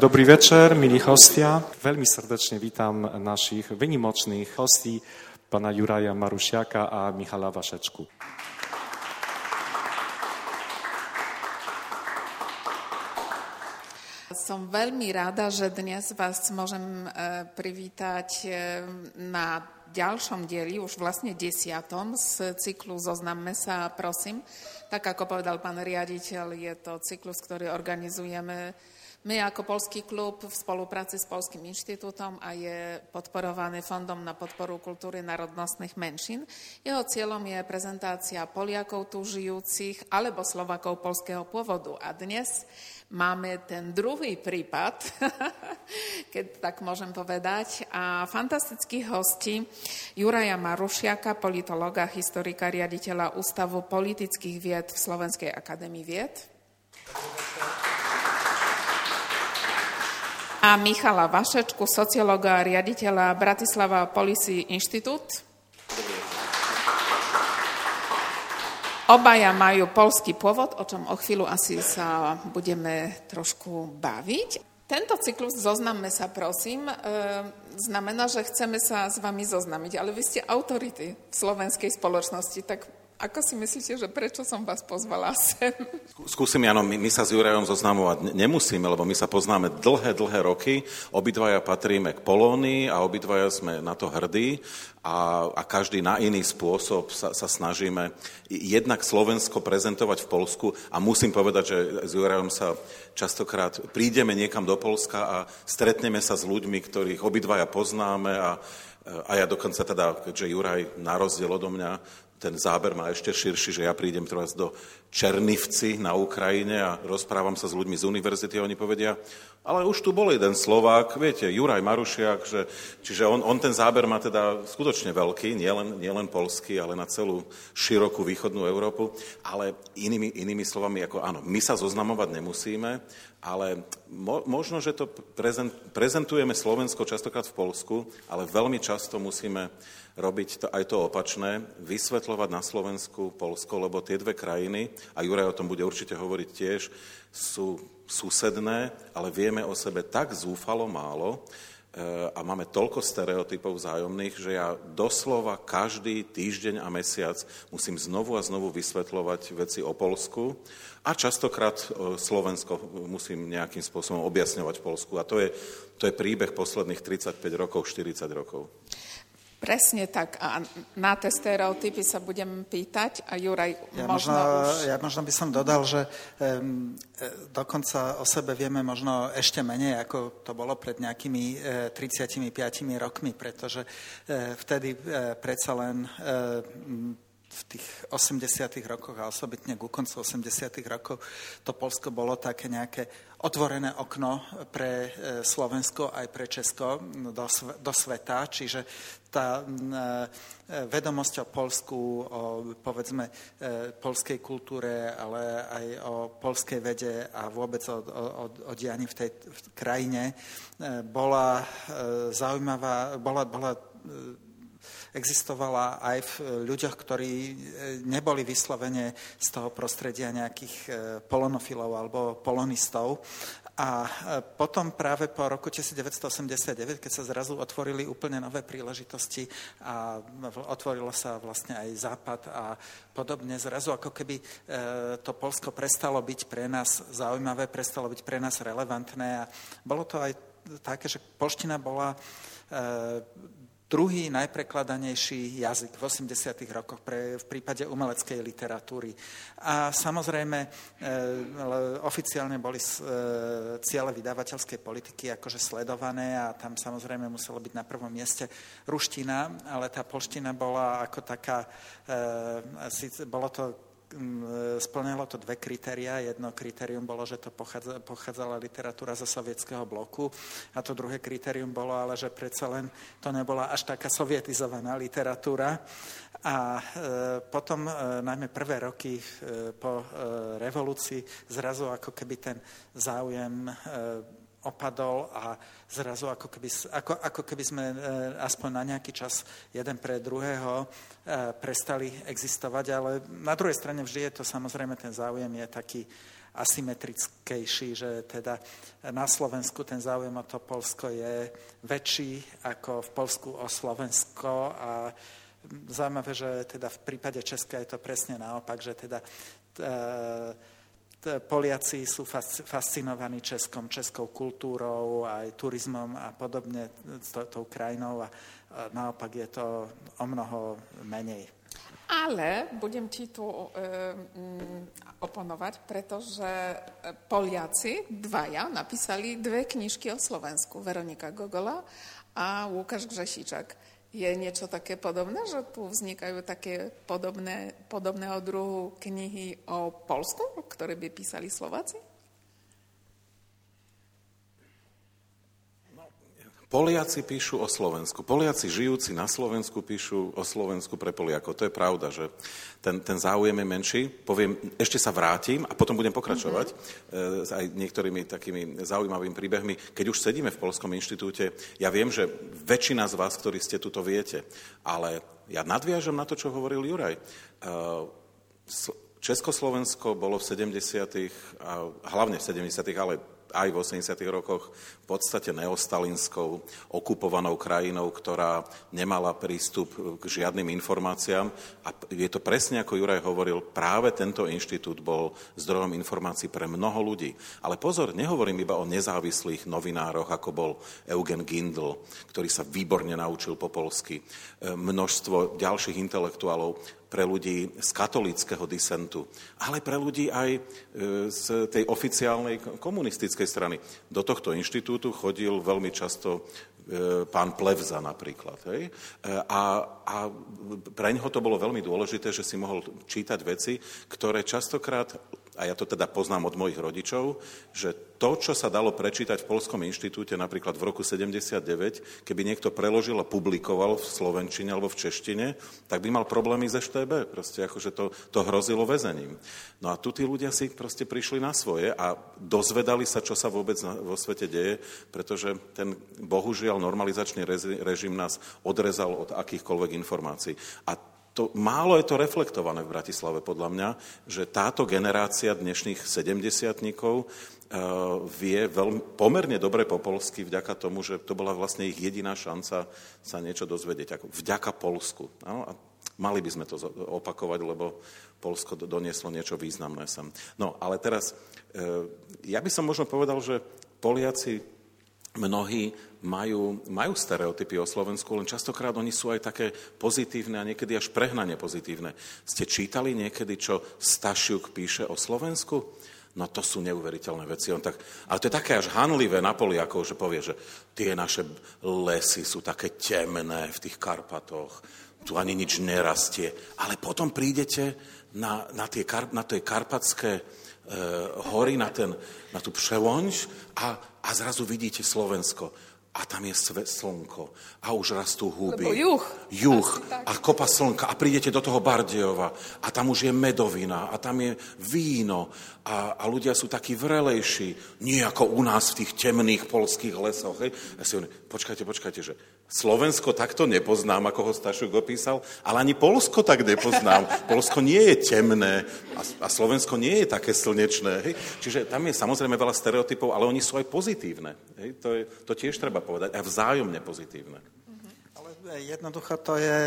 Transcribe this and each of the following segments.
Dobrý večer, milí hostia. Veľmi srdečne vítam našich vynimočných hostí, pana Juraja Marušiaka a Michala Vašečku. Som veľmi rada, že dnes vás môžem privítať na ďalšom dieli, už vlastne 10. z cyklu Zoznamme sa, prosím. Tak ako povedal pán riaditeľ, je to cyklus, ktorý organizujeme my ako Poľský klub v spolupráci s Poľským inštitútom a je podporovaný Fondom na podporu kultúry národnostných menšín. Jeho cieľom je prezentácia Poliakov tu žijúcich alebo Slovákov poľského pôvodu. A dnes máme ten druhý prípad, keď tak môžem povedať, a fantastických hostí Juraja Marušiaka, politológa, historika, riaditeľa Ústavu politických vied v Slovenskej akadémii vied. A Michala Vašečku, sociológa a riaditeľa Bratislava Policy Inštitút. Obaja majú poľský pôvod, o čom o chvíľu asi sa budeme trošku baviť. Tento cyklus Zoznamme sa, prosím, znamená, že chceme sa s vami zoznamiť, ale vy ste autority v slovenskej spoločnosti, tak ako si myslíte, že prečo som vás pozvala sem? Skúsim, áno, my sa s Jurajom zoznamovať nemusíme, lebo my sa poznáme dlhé roky. Obidvaja patríme k Polónii a obidvaja sme na to hrdí a každý na iný spôsob sa snažíme jednak Slovensko prezentovať v Poľsku a musím povedať, že s Jurajom sa častokrát prídeme niekam do Poľska a stretneme sa s ľuďmi, ktorých obidvaja poznáme a ja dokonca teda, keďže Juraj na rozdiel odo mňa ten záber má ešte širší, že ja prídem teraz do Černivci na Ukrajine a rozprávam sa s ľuďmi z univerzity a oni povedia, ale už tu bol jeden Slovák, viete, Juraj Marušiak, čiže on ten záber má teda skutočne veľký, nielen poľský, ale na celú širokú východnú Európu, ale inými slovami, ako áno, my sa zoznamovať nemusíme, ale možno, že to prezentujeme Slovensko častokrát v Poľsku, ale veľmi často musíme robiť aj to opačné, vysvetľovať na Slovensku Poľsko, lebo tie dve krajiny, a Juraj o tom bude určite hovoriť tiež, sú susedné, ale vieme o sebe tak zúfalo málo a máme toľko stereotypov vzájomných, že ja doslova každý týždeň a mesiac musím znovu a znovu vysvetľovať veci o Poľsku a častokrát Slovensko musím nejakým spôsobom objasňovať Poľsku. A to je príbeh posledných 35 rokov, 40 rokov. Presne tak. A na tie stereotypy sa budem pýtať a Juraj Ja možno by som dodal, že dokonca o sebe vieme možno ešte menej, ako to bolo pred nejakými 35 rokmi, pretože vtedy predsa len v tých 80. rokoch a osobitne ku koncu 80. rokov to Poľsko bolo také nejaké otvorené okno pre Slovensko aj pre Česko do sveta, čiže tá vedomosť o Poľsku, o povedzme poľskej kultúre, ale aj o poľskej vede a vôbec o dianí v tej krajine bola zaujímavá, existovala aj v ľuďoch, ktorí neboli vyslovene z toho prostredia nejakých polonofilov alebo polonistov. A potom práve po roku 1989, keď sa zrazu otvorili úplne nové príležitosti a otvorilo sa vlastne aj Západ a podobne, zrazu ako keby to Poľsko prestalo byť pre nás zaujímavé, prestalo byť pre nás relevantné a bolo to aj také, že poľština bola druhý najprekladanejší jazyk v 80. rokoch v prípade umeleckej literatúry. A samozrejme oficiálne boli ciele vydavateľskej politiky akože sledované a tam samozrejme muselo byť na prvom mieste ruština, ale tá poľština bola ako taká, bolo to spĺňalo to dve kritériá. Jedno kritérium bolo, že to pochádzala literatúra zo sovietskeho bloku a to druhé kritérium bolo, ale že predsa len to nebola až taká sovietizovaná literatúra. A potom, najmä prvé roky po revolúcii, zrazu ako keby ten záujem opadol a zrazu ako keby sme aspoň na nejaký čas jeden pre druhého prestali existovať, ale na druhej strane vždy je to samozrejme ten záujem je taký asymetrickejší, že teda na Slovensku ten záujem o to Poľsko je väčší ako v Poľsku o Slovensko a zaujímavé, že teda v prípade Česka je to presne naopak, že teda Poliaci sú fascinovaní českou kultúrou, aj turizmom a podobne tou krajinou a naopak je to o mnoho menej. Ale budem ti tu oponovať, pretože Poliaci dvaja napísali 2 knižky o Slovensku. Veronika Gogola a Łukasz Grzesičak. Je niečo také podobné, že tu vznikajú také podobného druhu knihy o Poľsku, ktoré by písali Slováci? Poliaci píšu o Slovensku. Poliaci žijúci na Slovensku píšu o Slovensku pre Poliakov. To je pravda, že ten záujem je menší. Poviem, ešte sa vrátim a potom budem pokračovať aj niektorými takými zaujímavými príbehmi. Keď už sedíme v Poľskom inštitúte, ja viem, že väčšina z vás, ktorí ste tu, to viete, ale ja nadviažem na to, čo hovoril Juraj. Československo bolo v 70. a hlavne v 70. ale aj v 80. rokoch v podstate neostalinskou okupovanou krajinou, ktorá nemala prístup k žiadnym informáciám. A je to presne, ako Juraj hovoril, práve tento inštitút bol zdrojom informácií pre mnoho ľudí. Ale pozor, nehovorím iba o nezávislých novinároch, ako bol Eugen Gindl, ktorý sa výborne naučil po poľsky. Množstvo ďalších intelektuálov, pre ľudí z katolíckeho disentu, ale pre ľudí aj z tej oficiálnej komunistickej strany. Do tohto inštitútu chodil veľmi často pán Plevza napríklad. Hej? A pre ňoho to bolo veľmi dôležité, že si mohol čítať veci, ktoré častokrát, a ja to teda poznám od mojich rodičov, že to, čo sa dalo prečítať v Poľskom inštitúte napríklad v roku 79, keby niekto preložil a publikoval v slovenčine alebo v češtine, tak by mal problémy s EŠTB. Proste akože to hrozilo väzením. No a tu tí ľudia si proste prišli na svoje a dozvedali sa, čo sa vôbec vo svete deje, pretože ten bohužiaľ normalizačný režim nás odrezal od akýchkoľvek informácií. A málo je to reflektované v Bratislave, podľa mňa, že táto generácia dnešných 70-tníkov vie pomerne dobre po poľsky vďaka tomu, že to bola vlastne ich jediná šanca sa niečo dozvedieť, ako vďaka Poľsku. No, a mali by sme to opakovať, lebo Poľsko donieslo niečo významné sem. No, ale teraz, ja by som možno povedal, že Poliaci mnohí majú stereotypy o Slovensku, len častokrát oni sú aj také pozitívne a niekedy až prehnane pozitívne. Ste čítali niekedy, čo Stašiuk píše o Slovensku? No to sú neuveriteľné veci. Ale to je také až hanlivé na Poliakov, že povie, že tie naše lesy sú také temné v tých Karpatoch, tu ani nič nerastie. Ale potom prídete na tie karpatské hory, na tú Przełącz a zrazu vidíte Slovensko. A tam je slnko. A už rastú húby. Lebo juh. A kopa slnka. A prídete do toho Bardejova. A tam už je medovina. A tam je víno. A ľudia sú takí vrelejší. Nie ako u nás v tých temných poľských lesoch. Hej. Ja si hovorím, počkajte, že Slovensko takto nepoznám, ako ho Stašuk opísal, ale ani Poľsko tak nepoznám. Poľsko nie je temné a Slovensko nie je také slnečné. Hej. Čiže tam je samozrejme veľa stereotypov, ale oni sú aj pozitívne. Hej. To tiež treba povedať. A vzájomne pozitívne. Ale jednoducho to je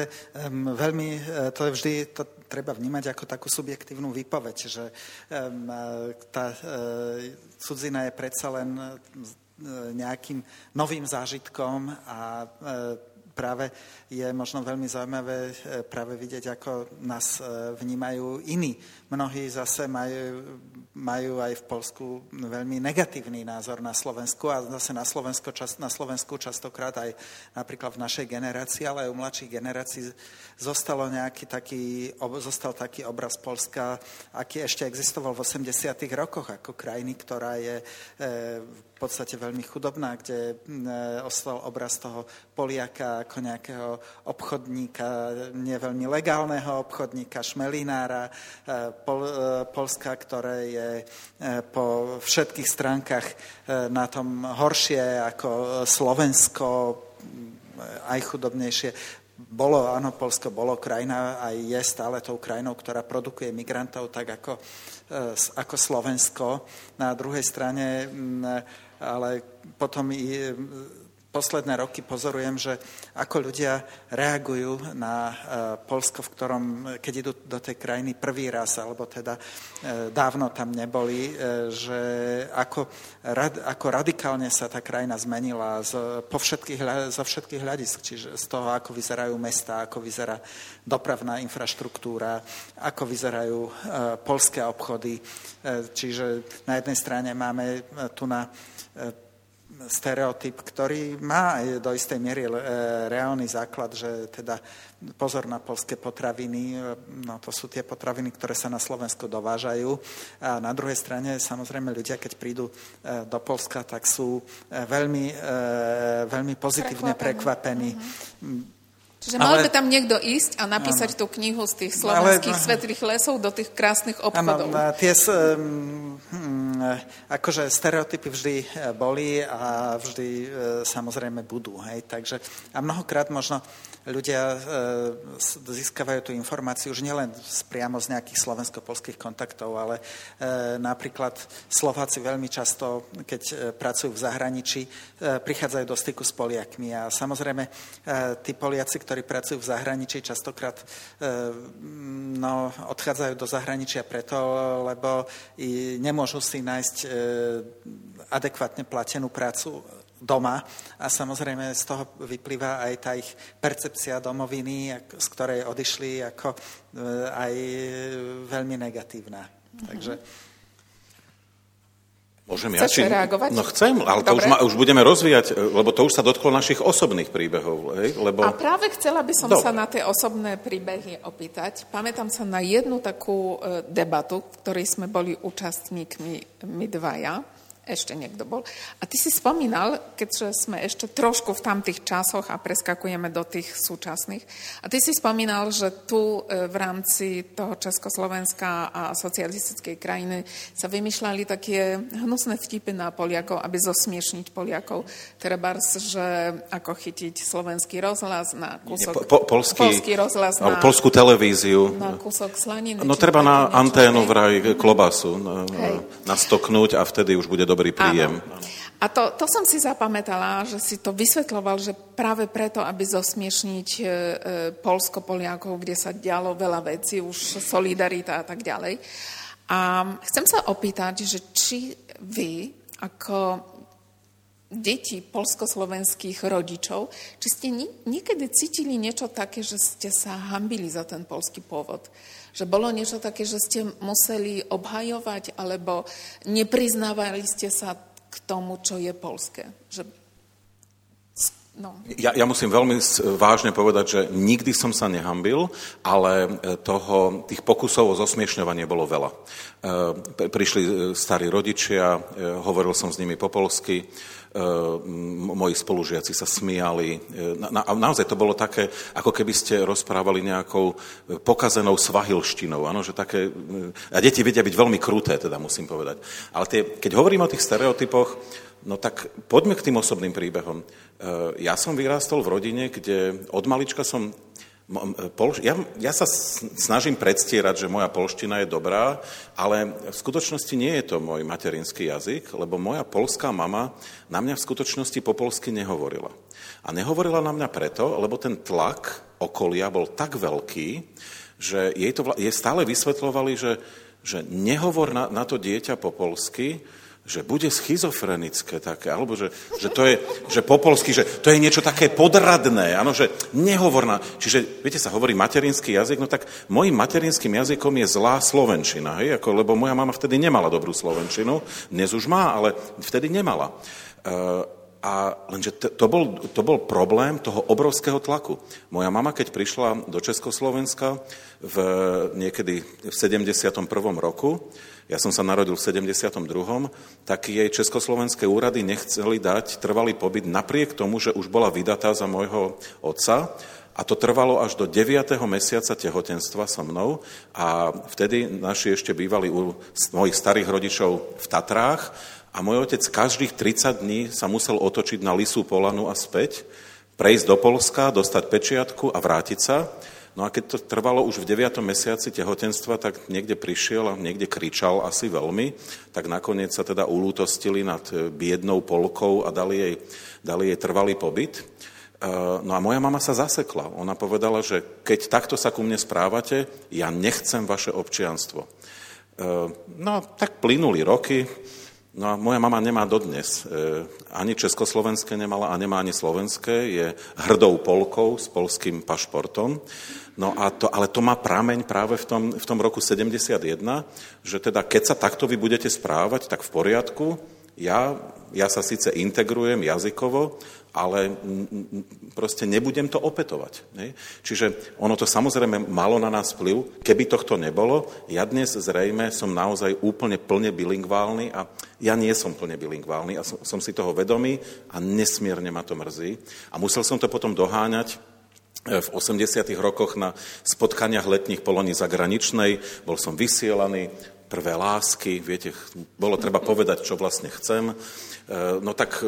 to je vždy, to treba vnímať ako takú subjektívnu výpoveď, že tá cudzina je predsa len nejakým novým zážitkom a práve je možno veľmi zaujímavé práve vidieť, ako nás vnímajú iní. Mnohí zase majú aj v Poľsku veľmi negatívny názor na Slovensku a zase na Slovensku častokrát aj napríklad v našej generácii, ale aj u mladších generácií zostal taký obraz Poľska, aký ešte existoval v 80. rokoch ako krajiny, ktorá je v podstate veľmi chudobná, kde ostal obraz toho Poliaka ako nejakého obchodníka, nie veľmi legálneho obchodníka, šmelinára, Poľska, ktoré je po všetkých stránkach na tom horšie ako Slovensko, aj chudobnejšie. Poľsko bolo krajina a je stále tou krajinou, ktorá produkuje migrantov tak ako Slovensko. Na druhej strane, ale potom i posledné roky pozorujem, že ako ľudia reagujú na Poľsko, v ktorom, keď idú do tej krajiny prvý raz, alebo teda dávno tam neboli, že ako radikálne sa tá krajina zmenila zo všetkých hľadisk, čiže z toho, ako vyzerajú mestá, ako vyzerá dopravná infraštruktúra, ako vyzerajú poľské obchody. Čiže na jednej strane máme tu na stereotyp, ktorý má do istej miery reálny základ, že teda pozor na poľské potraviny, no to sú tie potraviny, ktoré sa na Slovensku dovážajú. A na druhej strane, samozrejme, ľudia, keď prídu do Poľska, tak sú veľmi pozitívne prekvapení. Čiže mal by tam niekto ísť a napísať tú knihu z tých slovenských svetlých lesov do tých krásnych obchodov. Akože stereotypy vždy boli a vždy samozrejme budú. Hej? Takže, a mnohokrát možno ľudia získavajú tú informáciu už nielen priamo z nejakých slovensko-poľských kontaktov, ale napríklad Slováci veľmi často, keď pracujú v zahraničí, prichádzajú do styku s Poliakmi a samozrejme tí Poliaci, ktorí pracujú v zahraničí, častokrát odchádzajú do zahraničia preto, lebo nemôžu si nájsť adekvátne platenú prácu doma a samozrejme z toho vyplýva aj tá ich percepcia domoviny, z ktorej odišli, ako aj veľmi negatívna. Takže môžem Chceš reagovať? No chcem, ale to už budeme rozvíjať, lebo to už sa dotklo našich osobných príbehov. Lebo... A práve chcela by som sa na tie osobné príbehy opýtať. Pamätám sa na jednu takú debatu, v ktorej sme boli účastníkmi my dvaja. Ešte niekto bol. A ty si spomínal, keďže sme ešte trošku v tamtých časoch a preskakujeme do tých súčasných, a ty si spomínal, že tu v rámci toho Československa a socialistickej krajiny sa vymýšľali také hnusné vtipy na Poliakov, aby zosmiešniť Poliakov. Trebárs, že ako chytiť slovenský rozhlas na kúsok... Polský rozhlas na... Polskú televíziu. Na kúsok slaniny. No treba na anténu vraj klobasu nastoknúť a vtedy už bude dobrý príjem. Áno. A to som si zapamätala, že si to vysvetľoval, že práve preto, aby zosmiešniť Poľsko-Poliakov, kde sa dialo veľa vecí, už solidarita a tak ďalej. A chcem sa opýtať, že či vy, ako deti poľsko-slovenských rodičov, či ste niekedy cítili niečo také, že ste sa hanbili za ten poľský pôvod? Že bolo niečo také, že ste museli obhajovať, alebo nepriznávali ste sa k tomu, čo je poľské? Ja musím veľmi vážne povedať, že nikdy som sa nehanbil, ale tých pokusov o zosmiešňovanie bolo veľa. Prišli starí rodičia, hovoril som s nimi po poľsky, moji spolužiaci sa smiali. Naozaj to bolo také, ako keby ste rozprávali nejakou pokazenou svahilštinou. Áno, že také, a deti vedia byť veľmi kruté, teda musím povedať. Ale keď hovorím o tých stereotypoch, no tak poďme k tým osobným príbehom. Ja som vyrástol v rodine, kde od malička som... Ja sa snažím predstierať, že moja poľština je dobrá, ale v skutočnosti nie je to môj materinský jazyk, lebo moja poľská mama na mňa v skutočnosti po poľsky nehovorila. A nehovorila na mňa preto, lebo ten tlak okolia bol tak veľký, že jej stále vysvetľovali, že nehovor na to dieťa po poľsky, že bude schizofrenické také, alebo že to je, že po poľsky, že to je niečo také podradné, áno, že nehovor čiže, viete, sa hovorí materinský jazyk, no tak môjim materinským jazykom je zlá slovenčina, hej, lebo moja mama vtedy nemala dobrú slovenčinu, dnes už má, ale vtedy nemala. A lenže to bol problém toho obrovského tlaku. Moja mama, keď prišla do Československa niekedy v 71. roku, ja som sa narodil v 72., tak jej československé úrady nechceli dať trvalý pobyt napriek tomu, že už bola vydatá za môjho otca. A to trvalo až do 9. mesiaca tehotenstva so mnou. A vtedy naši ešte bývali u mojich starých rodičov v Tatrách. A môj otec každých 30 dní sa musel otočiť na Lisú Polanu a späť, prejsť do Poľska, dostať pečiatku a vrátiť sa. No a keď to trvalo už v 9. mesiaci tehotenstva, tak niekde prišiel a niekde kričal asi veľmi, tak nakoniec sa teda ulútostili nad biednou Polkou a dali jej trvalý pobyt. No a moja mama sa zasekla. Ona povedala, že keď takto sa ku mne správate, ja nechcem vaše občianstvo. No tak plynuli roky. No a moja mama nemá dodnes. Ani československé nemala a nemá ani slovenské. Je hrdou Polkou s poľským pašportom. No a ale to má prameň práve v tom roku 71, že teda keď sa takto vy budete správať, tak v poriadku. Ja sa síce integrujem jazykovo, ale proste nebudem to opätovať. Ne? Čiže ono to samozrejme malo na nás vplyv. Keby tohto nebolo, ja dnes zrejme som naozaj úplne plne bilingválny a ja nie som plne bilingválny a som si toho vedomý a nesmierne ma to mrzí. A musel som to potom doháňať v 80. rokoch na spotkaniach letných Polonii zagraničnej. Bol som vysielaný, prvé lásky, viete, bolo treba povedať, čo vlastne chcem. No tak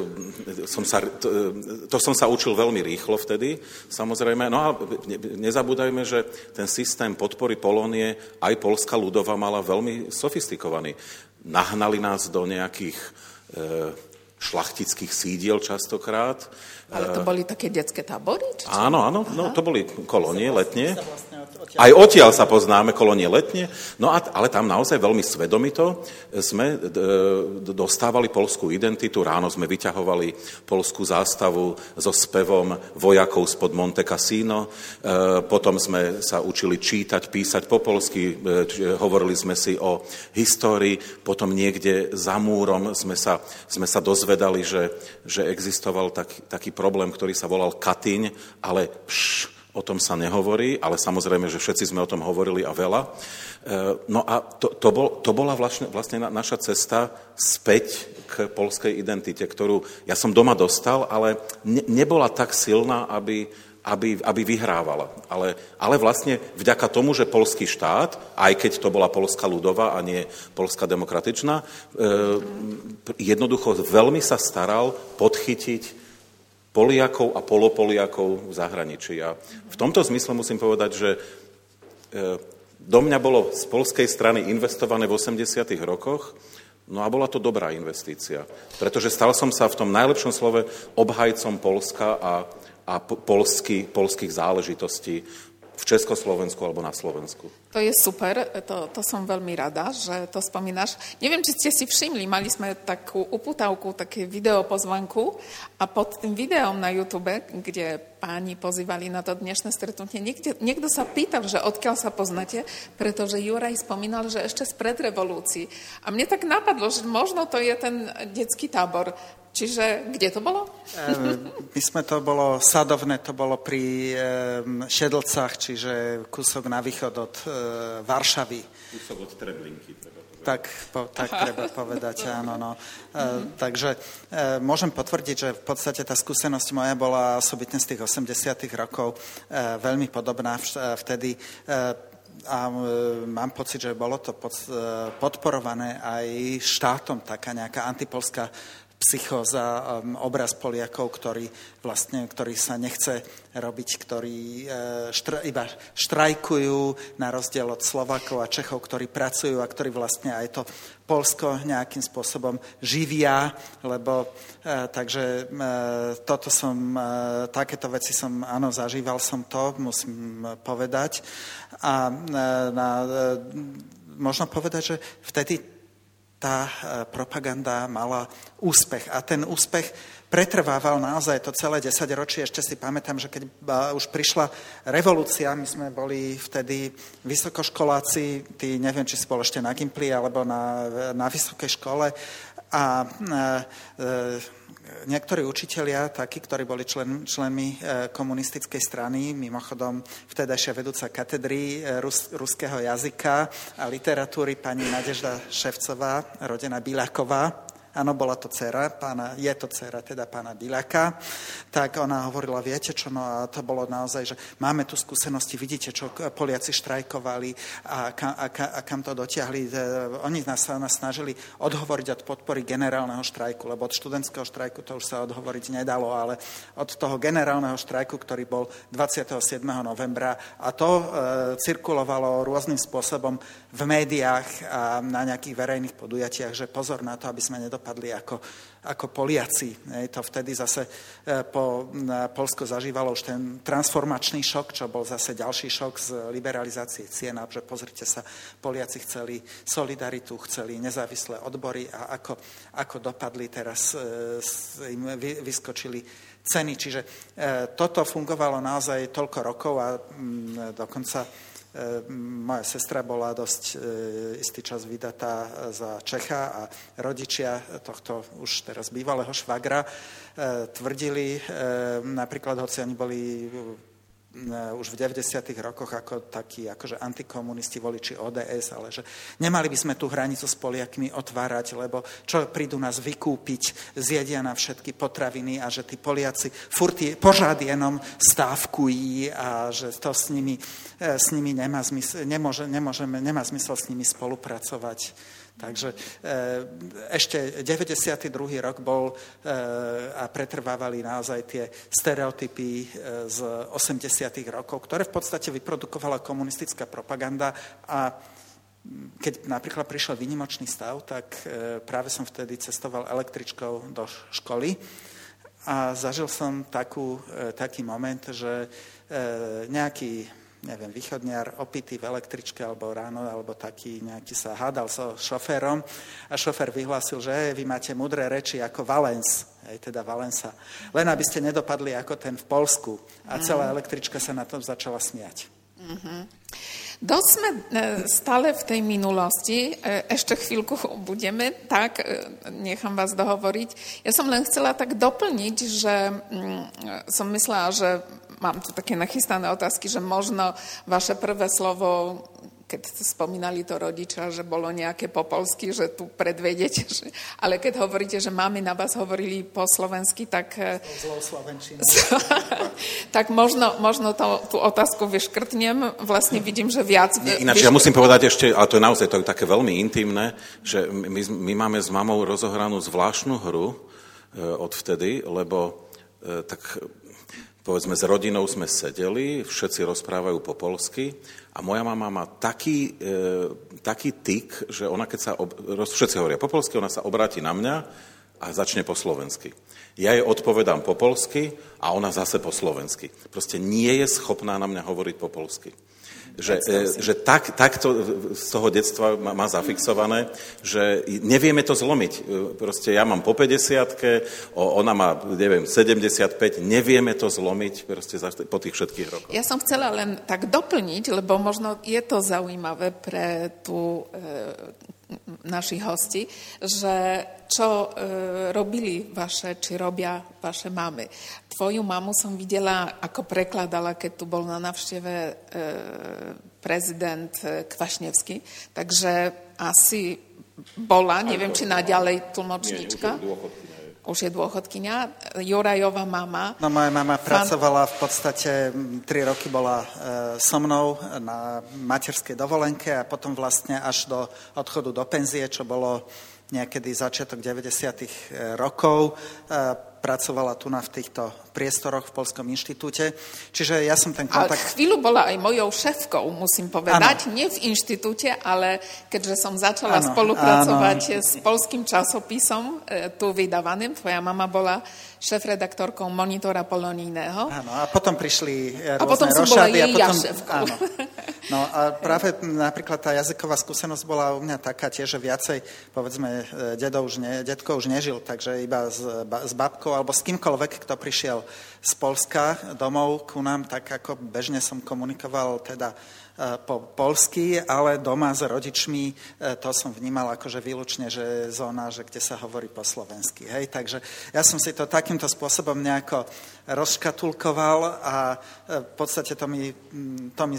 to som sa učil veľmi rýchlo vtedy, samozrejme. No a nezabúdajme, že ten systém podpory Polónie, aj Poľská ľudová, mala veľmi sofistikovaný. Nahnali nás do nejakých šlachtických sídiel častokrát. Ale to boli také detské tábory? Áno, no, to boli kolónie letne. Aj odtiaľ sa poznáme, kolónie letne. No ale tam naozaj veľmi svedomito sme dostávali poľskú identitu. Ráno sme vyťahovali poľskú zástavu so spevom vojakov spod Monte Cassino. Potom sme sa učili čítať, písať po poľsky. Hovorili sme si o histórii. Potom niekde za múrom sme sa dozvedali, že existoval taký problém, ktorý sa volal Katyň, ale o tom sa nehovorí, ale samozrejme, že všetci sme o tom hovorili a veľa. No a to bola vlastne naša cesta späť k poľskej identite, ktorú ja som doma dostal, ale nebola tak silná, aby vyhrávala. Ale vlastne vďaka tomu, že poľský štát, aj keď to bola Poľská ľudová a nie Poľská demokratičná, jednoducho veľmi sa staral podchytiť Poliakov a polopoliakov v zahraničí. A v tomto zmysle musím povedať, že do mňa bolo z poľskej strany investované v 80. rokoch, no a bola to dobrá investícia. Pretože stal som sa v tom najlepšom slove obhajcom Poľska a poľských záležitostí v Československu alebo na Slovensku. To je super, to som veľmi rada, že to spomínaš. Neviem, či ste si všimli, mali sme takú uputavku, také videopozvanku a pod tým videom na YouTube, kde páni pozývali na to dnešné stretnutie, niekto sa pýtal, že odkiaľ sa poznáte, pretože Juraj spomínal, že ešte spred revolúcií. A mne tak napadlo, že možno to je ten detský tábor. Čiže kde to bolo? To bolo Sadovné, to bolo pri Šedlcach, čiže kúsok na východ od Varšavy. Kúsok od Treblinky, treba povedať. Tak treba povedať, áno. No. Takže môžem potvrdiť, že v podstate tá skúsenosť moja bola osobitne z tých 80. rokov veľmi podobná vtedy. A mám pocit, že bolo to podporované aj štátom, taká nejaká antipolská psychóza, obraz Poliakov, ktorý sa nechce robiť, ktorí iba štrajkujú na rozdiel od Slovákov a Čechov, ktorí pracujú a ktorí vlastne aj to Poľsko nejakým spôsobom živia, lebo takže takéto veci som, áno, zažíval som to, musím povedať. A možno povedať, že vtedy tá propaganda mala úspech a ten úspech pretrvával naozaj to celé 10 ročie. Ešte si pamätám, že keď už prišla revolúcia, my sme boli vtedy vysokoškoláci, ty neviem, či si bol ešte na Gimply alebo na vysokej škole a niektorí učitelia, takí, ktorí boli členmi komunistickej strany, mimochodom vtedajšia vedúca katedry ruského jazyka a literatúry pani Nadežda Ševcová, rodená Biľaková, áno, bola to dcera, je to dcera teda pána Biľaka, tak ona hovorila, viete čo, no a to bolo naozaj, že máme tu skúsenosti, vidíte, čo Poliaci štrajkovali a kam to dotiahli. Oni nás snažili odhovoriť od podpory generálneho štrajku, lebo od študentského štrajku to už sa odhovoriť nedalo, ale od toho generálneho štrajku, ktorý bol 27. novembra a to cirkulovalo rôznym spôsobom v médiách a na nejakých verejných podujatiach, že pozor na to, aby sme nedopadli ako Poliaci. To vtedy zase Poľsko zažívalo už ten transformačný šok, čo bol zase ďalší šok z liberalizácie cien, že pozrite sa, Poliaci chceli solidaritu, chceli nezávislé odbory a ako dopadli teraz, im vyskočili ceny. Čiže toto fungovalo naozaj toľko rokov a dokonca moja sestra bola dosť istý čas vydatá za Čecha a rodičia tohto už teraz bývalého švagra tvrdili, napríklad, hoci oni boli už v 90. rokoch ako takí akože antikomunisti voliči ODS, ale že nemali by sme tú hranicu s Poliakmi otvárať, lebo čo prídu nás vykúpiť, zjedia na všetky potraviny a že tí Poliaci furt pořád jenom stávkují a že to s nimi nemá zmysel s nimi spolupracovať. Takže ešte 92. rok bol a pretrvávali naozaj tie stereotypy z 80. rokov, ktoré v podstate vyprodukovala komunistická propaganda a keď napríklad prišiel výnimočný stav, tak práve som vtedy cestoval električkou do školy a zažil som taký moment, že nejaký východniar opitý v električke alebo ráno, alebo taký nejaký sa hádal so šoférom a šofér vyhlásil, že vy máte mudré reči ako Valens, teda Valensa, len aby ste nedopadli ako ten v Poľsku. A celá električka sa na tom začala smiať. Dosť sme stále v tej minulosti, ešte chvíľku budeme, tak nechám vás dohovoriť. Ja som len chcela tak doplniť, že som myslela, že mám tu také nachystané otázky, že možno vaše prvé slovo, keď ste spomínali to rodiča, že bolo nejaké po polsky, že tu predvedete, ale keď hovoríte, že mami na vás hovorili po slovensky, tak zlou slovenčinou. Tak možno tú otázku vyškrtnem. Vlastne vidím, že viac... Ináč, ja musím povedať ešte, ale to je naozaj také veľmi intimné, že my máme s mamou rozohranú zvláštnu hru odvtedy, lebo tak... Povedzme, s rodinou sme sedeli, všetci rozprávajú po poľsky a moja mama má taký tik, že ona keď sa, všetci hovoria po poľsky, ona sa obráti na mňa a začne po slovensky. Ja jej odpovedám po poľsky a ona zase po slovensky. Proste nie je schopná na mňa hovoriť po poľsky. Že takto z toho detstva má zafixované, že nevieme to zlomiť. Proste ja mám po 50-ke, ona má, 75, nevieme to zlomiť proste po tých všetkých rokoch. Ja som chcela len tak doplniť, lebo možno je to zaujímavé pre tú našich hostí, že čo robili či robia vaše mamy. Tvoju mamu som videla, ako prekladala, keď tu bol na návšteve prezident Kvašnevský, takže asi bola, neviem, či naďalej tlmočníčka. Už je dôchodkyňa. Jurajová mama. No moja mama pracovala v podstate, 3 roky bola so mnou na materskej dovolenke a potom vlastne až do odchodu do penzie, čo bolo niekedy začiatok 90. rokov. Pracovala tu v týchto priestoroch v Poľskom inštitúte. Čiže ja som ten kontakt... Ale chvíľu bola aj mojou šéfkou, musím povedať. Ano. Nie v inštitúte, ale keďže som začala spolupracovať s poľským časopisom, tu vydávaným, tvoja mama bola šéfredaktorkou Monitora polonijného. Áno, a potom prišli rôzne rošady. A potom som bola jej šéfkou. Áno. No a práve napríklad tá jazyková skúsenosť bola u mňa taká tiež, že viacej, povedzme, detko už nežil, takže iba s babkou alebo s kýmkoľvek, kto prišiel z Poľska domov ku nám, tak ako bežne som komunikoval teda po poľsky, ale doma s rodičmi to som vnímal akože výlučne, že zóna, že kde sa hovorí po slovensky. Hej? Takže ja som si to takýmto spôsobom nejako rozškatulkoval a v podstate to mi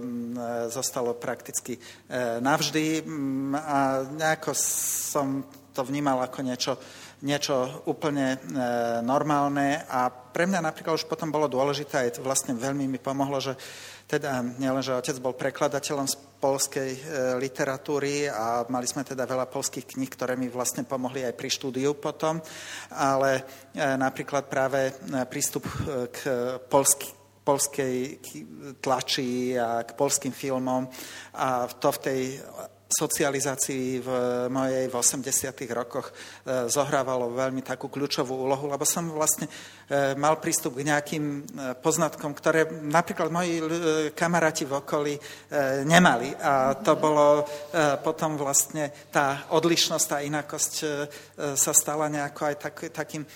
zostalo prakticky navždy a nejako som to vnímal ako niečo úplne normálne a pre mňa napríklad už potom bolo dôležité, aj vlastne veľmi mi pomohlo, že teda nielen, že otec bol prekladateľom z poľskej literatúry a mali sme teda veľa poľských kníh, ktoré mi vlastne pomohli aj pri štúdiu potom, ale napríklad práve prístup k poľskej tlači a k poľským filmom a to v tej socializácii v mojej v 80. rokoch zohrávalo veľmi takú kľúčovú úlohu, lebo som vlastne mal prístup k nejakým poznatkom, ktoré napríklad moji kamaráti v okolí nemali. A to bolo potom vlastne tá odlišnosť, tá inakosť sa stala nejako aj takým,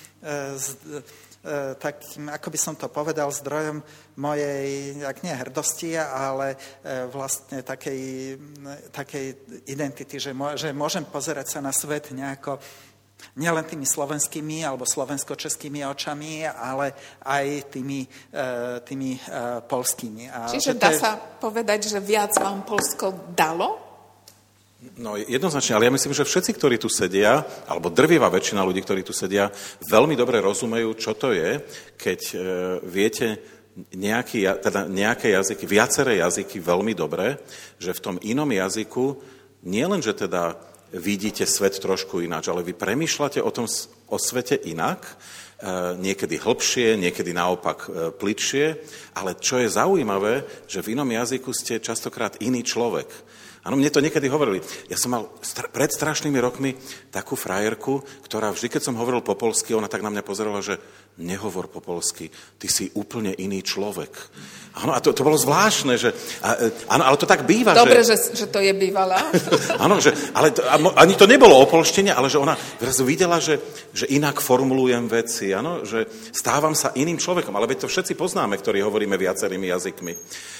ako by som to povedal, zdrojom mojej, ak nie hrdosti, ale vlastne takej identity, že môžem pozerať sa na svet nejako nielen tými slovenskými alebo slovensko-českými očami, ale aj tými poľskými. Čiže dá sa povedať, že viac vám Poľsko dalo? No jednoznačne, ale ja myslím, že všetci, ktorí tu sedia, alebo drvivá väčšina ľudí, ktorí tu sedia, veľmi dobre rozumejú, čo to je, keď viete nejaké jazyky, viaceré jazyky veľmi dobre, že v tom inom jazyku nielen, že teda vidíte svet trošku ináč, ale vy premýšľate o svete inak, niekedy hlbšie, niekedy naopak plitšie, ale čo je zaujímavé, že v inom jazyku ste častokrát iný človek. Áno, mne to niekedy hovorili. Ja som mal pred strašnými rokmi takú frajerku, ktorá vždy, keď som hovoril po poľsky, ona tak na mňa pozerala, že nehovor po poľsky, ty si úplne iný človek. Áno, a to bolo zvláštne, že... Áno, ale to tak býva, dobre, že to je bývalá. Áno, ani to nebolo opolštenie, ale že ona zrazu videla, že inak formulujem veci, áno, že stávam sa iným človekom, ale veď to všetci poznáme, ktorí hovoríme viacerými jazykmi.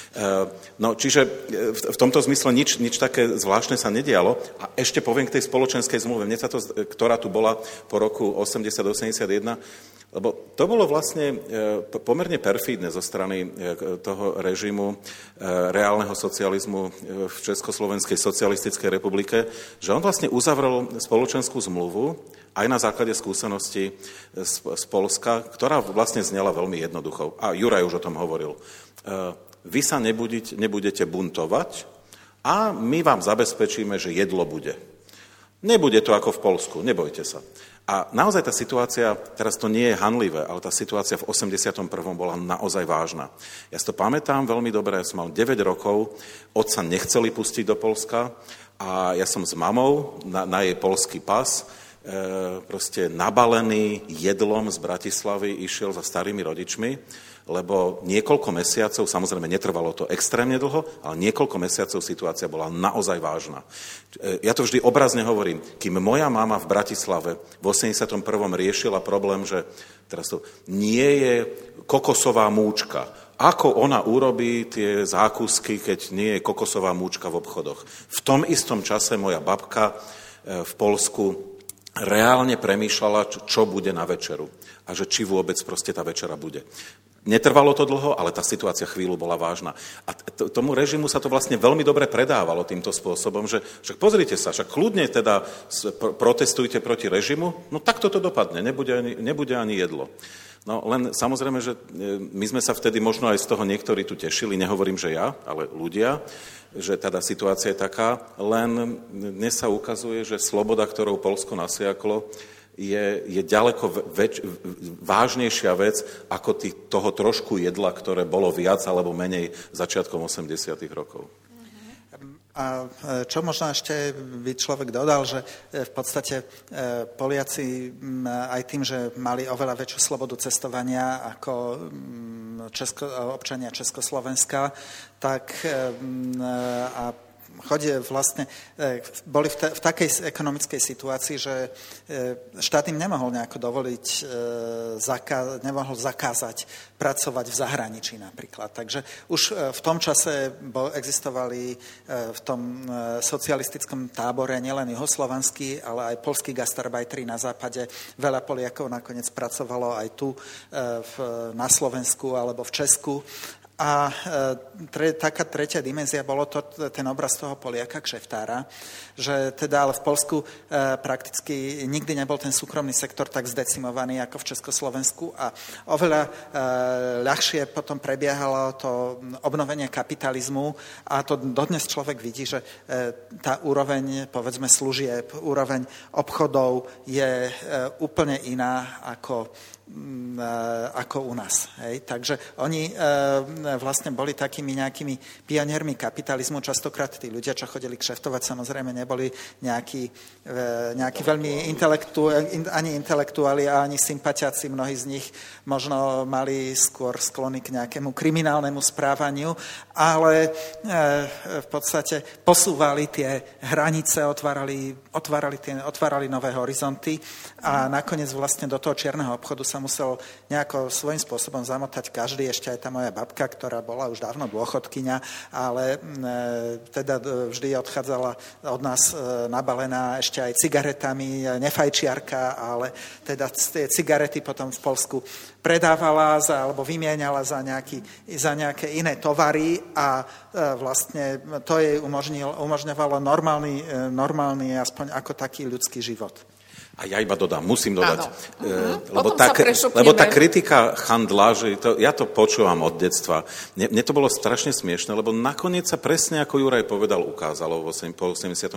No, čiže v tomto zmysle nič také zvláštne sa nedialo. A ešte poviem k tej spoločenskej zmluve, ktorá tu bola po roku 80-81, lebo to bolo vlastne pomerne perfídne zo strany toho režimu reálneho socializmu v Československej socialistickej republike, že on vlastne uzavrel spoločenskú zmluvu aj na základe skúsenosti z Poľska, ktorá vlastne znela veľmi jednoducho. A Juraj už o tom hovoril. Vy sa nebudete buntovať a my vám zabezpečíme, že jedlo bude. Nebude to ako v Poľsku, nebojte sa. A naozaj tá situácia, teraz to nie je hanlivé, ale tá situácia v 81. bola naozaj vážna. Ja si to pamätám veľmi dobre, ja som mal 9 rokov, otca nechceli pustiť do Poľska a ja som s mamou na jej poľský pas proste nabalený jedlom z Bratislavy išiel za starými rodičmi, lebo niekoľko mesiacov, samozrejme netrvalo to extrémne dlho, ale niekoľko mesiacov situácia bola naozaj vážna. Ja to vždy obrazne hovorím, kým moja mama v Bratislave v 81. riešila problém, že teraz to nie je kokosová múčka. Ako ona urobí tie zákusky, keď nie je kokosová múčka v obchodoch? V tom istom čase moja babka v Poľsku reálne premýšľala, čo bude na večeru a že či vôbec proste tá večera bude. Netrvalo to dlho, ale tá situácia chvíľu bola vážna. A tomu režimu sa to vlastne veľmi dobre predávalo týmto spôsobom, že však pozrite sa, však kľudne teda protestujte proti režimu, no tak toto dopadne, nebude ani jedlo. No len samozrejme, že my sme sa vtedy možno aj z toho niektorí tu tešili, nehovorím, že ja, ale ľudia, že teda situácia je taká, len dnes sa ukazuje, že sloboda, ktorou Poľsko nasiaklo, je ďaleko vážnejšia vec ako toho trošku jedla, ktoré bolo viac alebo menej začiatkom 80. rokov. A čo možno ešte by človek dodal, že v podstate Poliaci aj tým, že mali oveľa väčšiu slobodu cestovania ako občania Československa, tak a boli v takej ekonomickej situácii, že štát im nemohol nejako dovoliť, nemohol zakázať pracovať v zahraničí napríklad. Takže už v tom čase existovali v tom socialistickom tábore nielen juhoslovanskí, ale aj poľskí gastarbajteri na západe. Veľa Poliakov nakoniec pracovalo aj tu na Slovensku alebo v Česku. A taká tretia dimenzia bolo to ten obraz toho Poliaka kšeftára, že teda ale v Poľsku prakticky nikdy nebol ten súkromný sektor tak zdecimovaný ako v Československu a oveľa ľahšie potom prebiehalo to obnovenie kapitalizmu a to dodnes človek vidí, že tá úroveň, povedzme, služieb, úroveň obchodov je úplne iná ako u nás. Hej? Takže oni vlastne boli takými nejakými pioniermi kapitalizmu. Častokrát tí ľudia, čo chodili kšeftovať, samozrejme neboli nejakí veľmi ani intelektuáli, ani sympatiaci. Mnohí z nich možno mali skôr sklony k nejakému kriminálnemu správaniu, ale v podstate posúvali tie hranice, otvárali nové horizonty a nakoniec vlastne do toho čierneho obchodu sa musel nejako svojím spôsobom zamotať každý, ešte aj tá moja babka, ktorá bola už dávno dôchodkyňa, ale teda vždy odchádzala od nás nabalená ešte aj cigaretami, nefajčiarka, ale teda tie cigarety potom v Poľsku predávala alebo vymieniala za nejaké iné tovary a vlastne to jej umožňovalo normálny aspoň ako taký ľudský život. A ja iba musím dodať, lebo tá kritika chandla, že ja to počúvam od detstva, mne to bolo strašne smiešne, lebo nakoniec sa presne, ako Juraj povedal, ukázalo po 89.,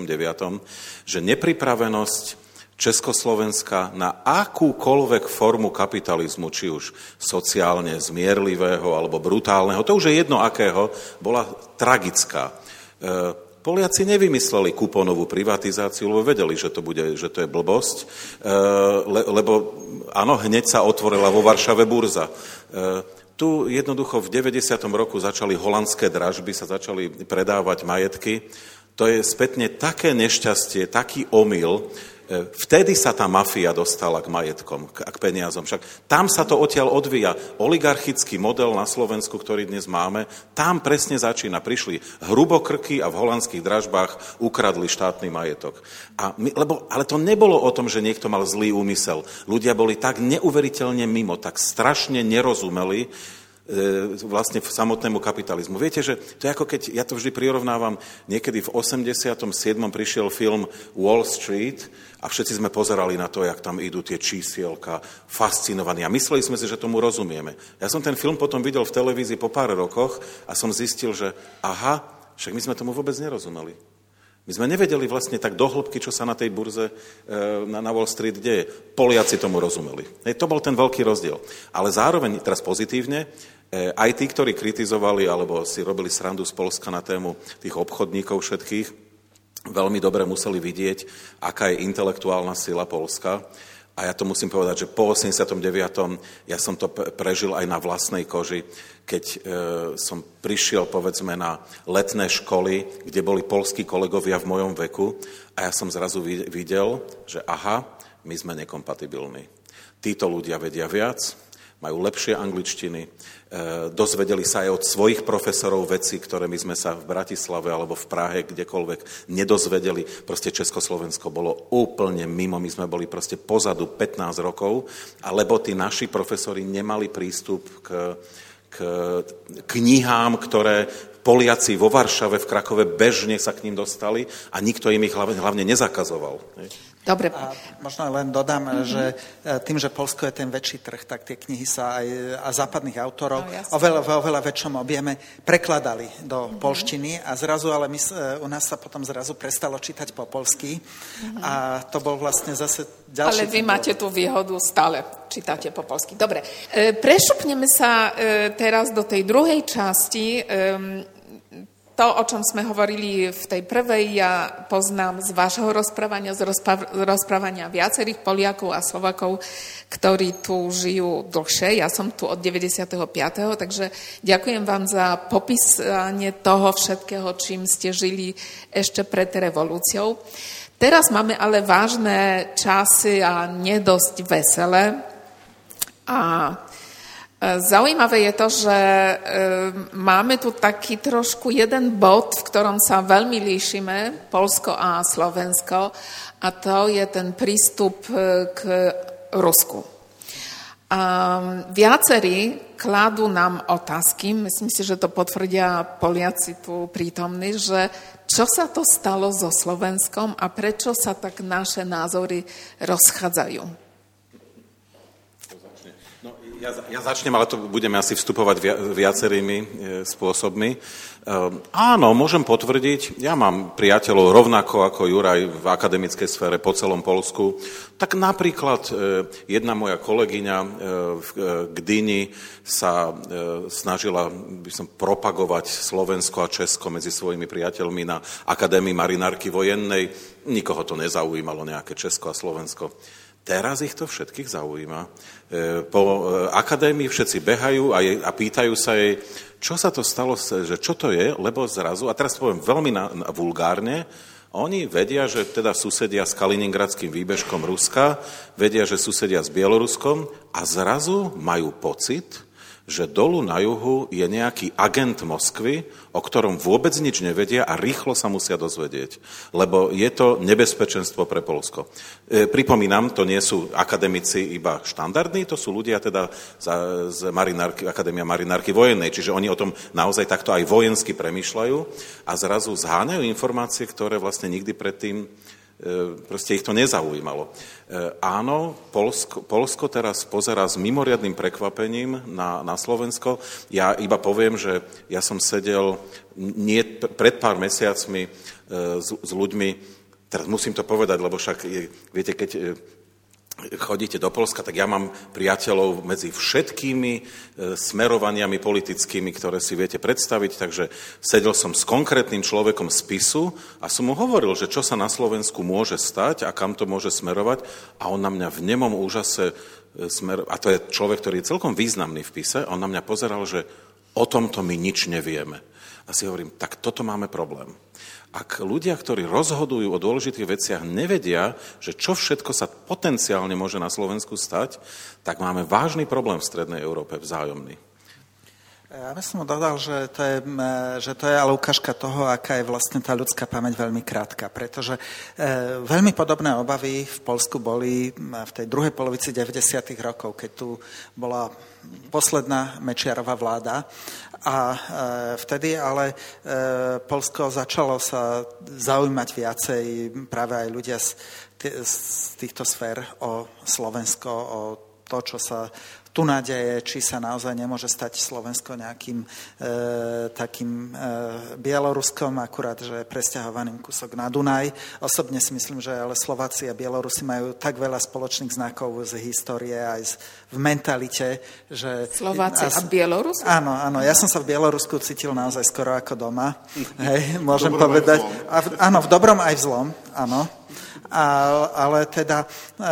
že nepripravenosť Československa na akúkoľvek formu kapitalizmu, či už sociálne zmierlivého alebo brutálneho, to už je jedno akého, bola tragická. Poliaci nevymysleli kupónovú privatizáciu, lebo vedeli, že to je blbosť, lebo áno, hneď sa otvorila vo Varšave burza. Tu jednoducho v 90. roku začali holandské dražby, sa začali predávať majetky. To je spätne také nešťastie, taký omyl. Vtedy sa tá mafia dostala k majetkom, k peniazom. Však tam sa to odtiaľ odvíja. Oligarchický model na Slovensku, ktorý dnes máme, tam presne začína. Prišli hrubokrky a v holandských dražbách ukradli štátny majetok. Ale to nebolo o tom, že niekto mal zlý úmysel. Ľudia boli tak neuveriteľne mimo, tak strašne nerozumeli vlastne v samotnému kapitalizmu. Viete, že to je ako keď, ja to vždy prirovnávam, niekedy v 87. prišiel film Wall Street a všetci sme pozerali na to, jak tam idú tie čísielka, fascinovaní a mysleli sme si, že tomu rozumieme. Ja som ten film potom videl v televízii po pár rokoch a som zistil, že aha, však my sme tomu vôbec nerozumeli. My sme nevedeli vlastne tak do hĺbky, čo sa na tej burze na Wall Street deje. Poliaci tomu rozumeli. To bol ten veľký rozdiel. Ale zároveň, teraz pozitívne, aj tí, ktorí kritizovali alebo si robili srandu z Poľska na tému tých obchodníkov všetkých, veľmi dobre museli vidieť, aká je intelektuálna sila Poľska. A ja to musím povedať, že po 89. ja som to prežil aj na vlastnej koži, keď som prišiel, povedzme, na letné školy, kde boli poľskí kolegovia v mojom veku a ja som zrazu videl, že aha, my sme nekompatibilní. Títo ľudia vedia viac, majú lepšie angličtiny, dozvedeli sa aj od svojich profesorov veci, ktoré my sme sa v Bratislave alebo v Prahe, kdekoľvek nedozvedeli. Proste Československo bolo úplne mimo, my sme boli proste pozadu 15 rokov, alebo tí naši profesori nemali prístup k knihám, ktoré Poliaci vo Varšave, v Krakove bežne sa k ním dostali a nikto im ich hlavne nezakazoval. Dobre. A možno len dodám, že tým, že Poľsko je ten väčší trh, tak tie knihy sa aj a západných autorov oveľa väčšom objeme prekladali do poľštiny a zrazu, ale u nás sa potom zrazu prestalo čítať po poľsky a to bol vlastne zase ďalší... Ale vy máte tú výhodu, stále čítate po poľsky. Dobre, prešupneme sa teraz do tej druhej časti. To, o čom sme hovorili v tej prvej, ja poznám z vášho rozprávania, z rozprávania viacerých Poliakov a Slovakov, ktorí tu žijú dlhšie. Ja som tu od 95. Takže ďakujem vám za popísanie toho všetkého, čím ste žili ešte pred revolúciou. Teraz máme ale vážne časy a nedosť veselé. A zaujímavé je to, že máme tu taký trošku jeden bod, v ktorom sa veľmi líšime, Poľsko a Slovensko, a to je ten prístup k Rusku. Viacerí, kladú nám otázky, myslím si, že to potvrdia Poliaci tu prítomní, že čo sa to stalo so Slovenskom a prečo sa tak naše názory rozchádzajú. No, ja začnem, ale to budeme asi vstupovať viacerými spôsobmi. Áno, môžem potvrdiť, ja mám priateľov rovnako ako Juraj v akademickej sfére po celom Poľsku. Tak napríklad jedna moja kolegyňa v Gdyni sa snažila by som propagovať Slovensko a Česko medzi svojimi priateľmi na Akadémii marinárky vojennej. Nikoho to nezaujímalo, nejaké Česko a Slovensko. Teraz ich to všetkých zaujíma. Po akadémii všetci behajú a pýtajú sa jej, čo sa to stalo, že čo to je, lebo zrazu, a teraz to poviem veľmi vulgárne, oni vedia, že teda susedia s Kaliningradským výbežkom Ruska, vedia, že susedia s Bieloruskom a zrazu majú pocit, že dolu na juhu je nejaký agent Moskvy, o ktorom vôbec nič nevedia a rýchlo sa musia dozvedieť, lebo je to nebezpečenstvo pre Poľsko. Pripomínam, to nie sú akademici iba štandardní, to sú ľudia teda z Akadémia marinárky vojennej, čiže oni o tom naozaj takto aj vojensky premýšľajú a zrazu zháňajú informácie, ktoré vlastne nikdy predtým proste ich to nezaujímalo. Áno, Poľsko teraz pozerá s mimoriadnym prekvapením na Slovensko. Ja iba poviem, že ja som sedel pred pár mesiacmi s ľuďmi, teraz musím to povedať, lebo však viete, keď chodíte do Poľska, tak ja mám priateľov medzi všetkými smerovaniami politickými, ktoré si viete predstaviť, takže sedel som s konkrétnym človekom z PiSu a som mu hovoril, že čo sa na Slovensku môže stať a kam to môže smerovať a on na mňa v nemom úžase a to je človek, ktorý je celkom významný v PiSe, on na mňa pozeral, že o tomto my nič nevieme. A si hovorím, tak toto máme problém. Ak ľudia, ktorí rozhodujú o dôležitých veciach, nevedia, že čo všetko sa potenciálne môže na Slovensku stať, tak máme vážny problém v Strednej Európe vzájomný. Ja by som dodal, že to je ale ukážka toho, aká je vlastne tá ľudská pamäť veľmi krátka, pretože veľmi podobné obavy v Poľsku boli v tej druhej polovici 90. rokov, keď tu bola posledná Mečiarová vláda a vtedy ale Poľsko začalo sa zaujímať viacej práve aj ľudia z týchto sfér o Slovensko, o to, čo sa tu nádeje, či sa naozaj nemôže stať Slovensko nejakým takým Bieloruskom, akurát, že presťahovaným kúsok na Dunaj. Osobne si myslím, že ale Slováci a Bielorusi majú tak veľa spoločných znakov z histórie aj v mentalite, že... Slováci a Bielorus? Áno, ja som sa v Bielorusku cítil naozaj skoro ako doma. Hej, môžem povedať. Áno, v dobrom aj v zlom, áno. Ale teda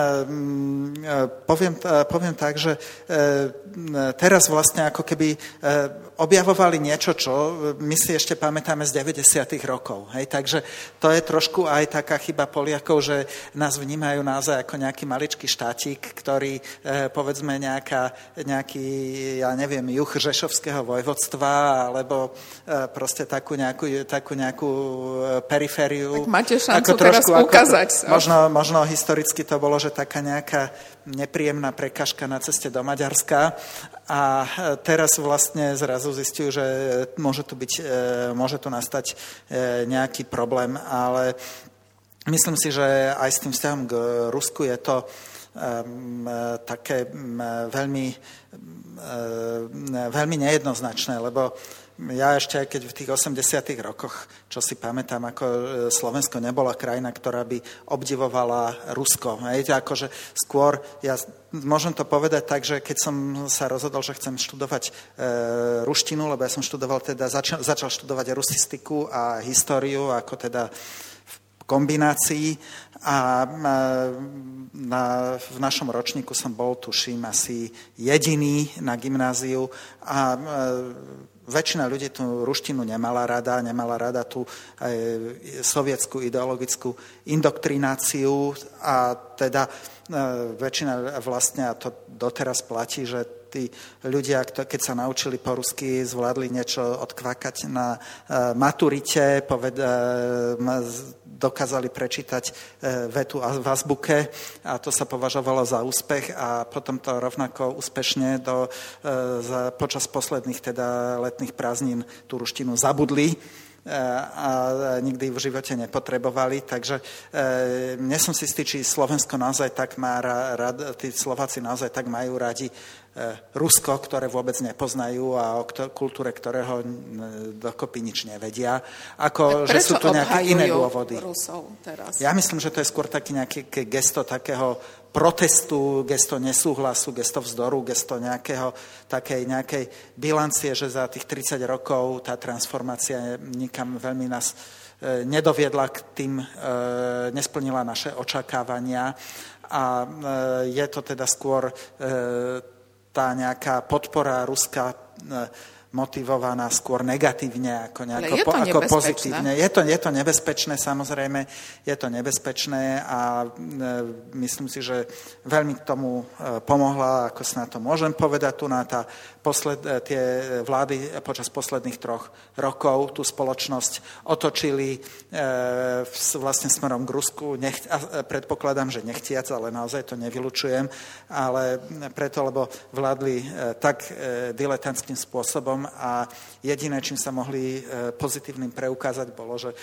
poviem tak, že teraz vlastne ako keby objavovali niečo, čo my si ešte pamätáme z 90. rokov. Hej? Takže to je trošku aj taká chyba Poliakov, že nás vnímajú naozaj ako nejaký maličký štátik, ktorý povedzme nejaký, ja neviem, juh Žešovského vojvodstva, alebo proste takú nejakú perifériu. Tak máte šancu teraz ukázať. Možno historicky to bolo, že taká nejaká nepríjemná prekažka na ceste do Maďarska a teraz vlastne zrazu zistujú, že môže tu nastať nejaký problém, ale myslím si, že aj s tým vzťahom k Rusku je to také veľmi nejednoznačné, lebo ja ešte, keď v tých 80. rokoch, čo si pamätám, ako Slovensko nebola krajina, ktorá by obdivovala Rusko. Akože skôr, ja môžem to povedať tak, že keď som sa rozhodol, že chcem študovať ruštinu, lebo ja som začal študovať rusistiku a históriu, ako teda v kombinácii a v našom ročníku som bol, tuším, asi jediný na gymnáziu a väčšina ľudí tú ruštinu nemala rada tú sovietskú ideologickú indoktrináciu a teda väčšina vlastne, a to doteraz platí, že tí ľudia, keď sa naučili po rusky, zvládli niečo odkvakať na maturite, dokázali prečítať vetu v azbuke a to sa považovalo za úspech a potom to rovnako úspešne počas posledných teda letných prázdnin tú ruštinu zabudli a nikdy v živote nepotrebovali, takže nie som si istý, či Slovensko naozaj tak má tí Slováci naozaj tak majú radi Rusko, ktoré vôbec nepoznajú a o kultúre ktorého dokopy nič nevedia. Ako, že sú tu nejaké iné dôvody. Rusov teraz? Ja myslím, že to je skôr taký nejaké gesto takého protestu, gesto nesúhlasu, gesto vzdoru, gesto takej nejakej bilancie, že za tých 30 rokov tá transformácia nikam veľmi nás nedoviedla k tým, nesplnila naše očakávania a je to teda skôr tá nejaká podpora Ruska motivovaná skôr negatívne ako pozitívne. Je to nebezpečné, samozrejme, je to nebezpečné a myslím si, že veľmi k tomu pomohla, ako sa na to môžem povedať, tu na tie vlády počas posledných 3 rokov tú spoločnosť otočili vlastne smerom k Rusku. Predpokladám, že nechtiac, ale naozaj to nevylučujem, ale preto, lebo vládli tak diletantským spôsobom a jediné, čím sa mohli pozitívnym preukázať, bolo, že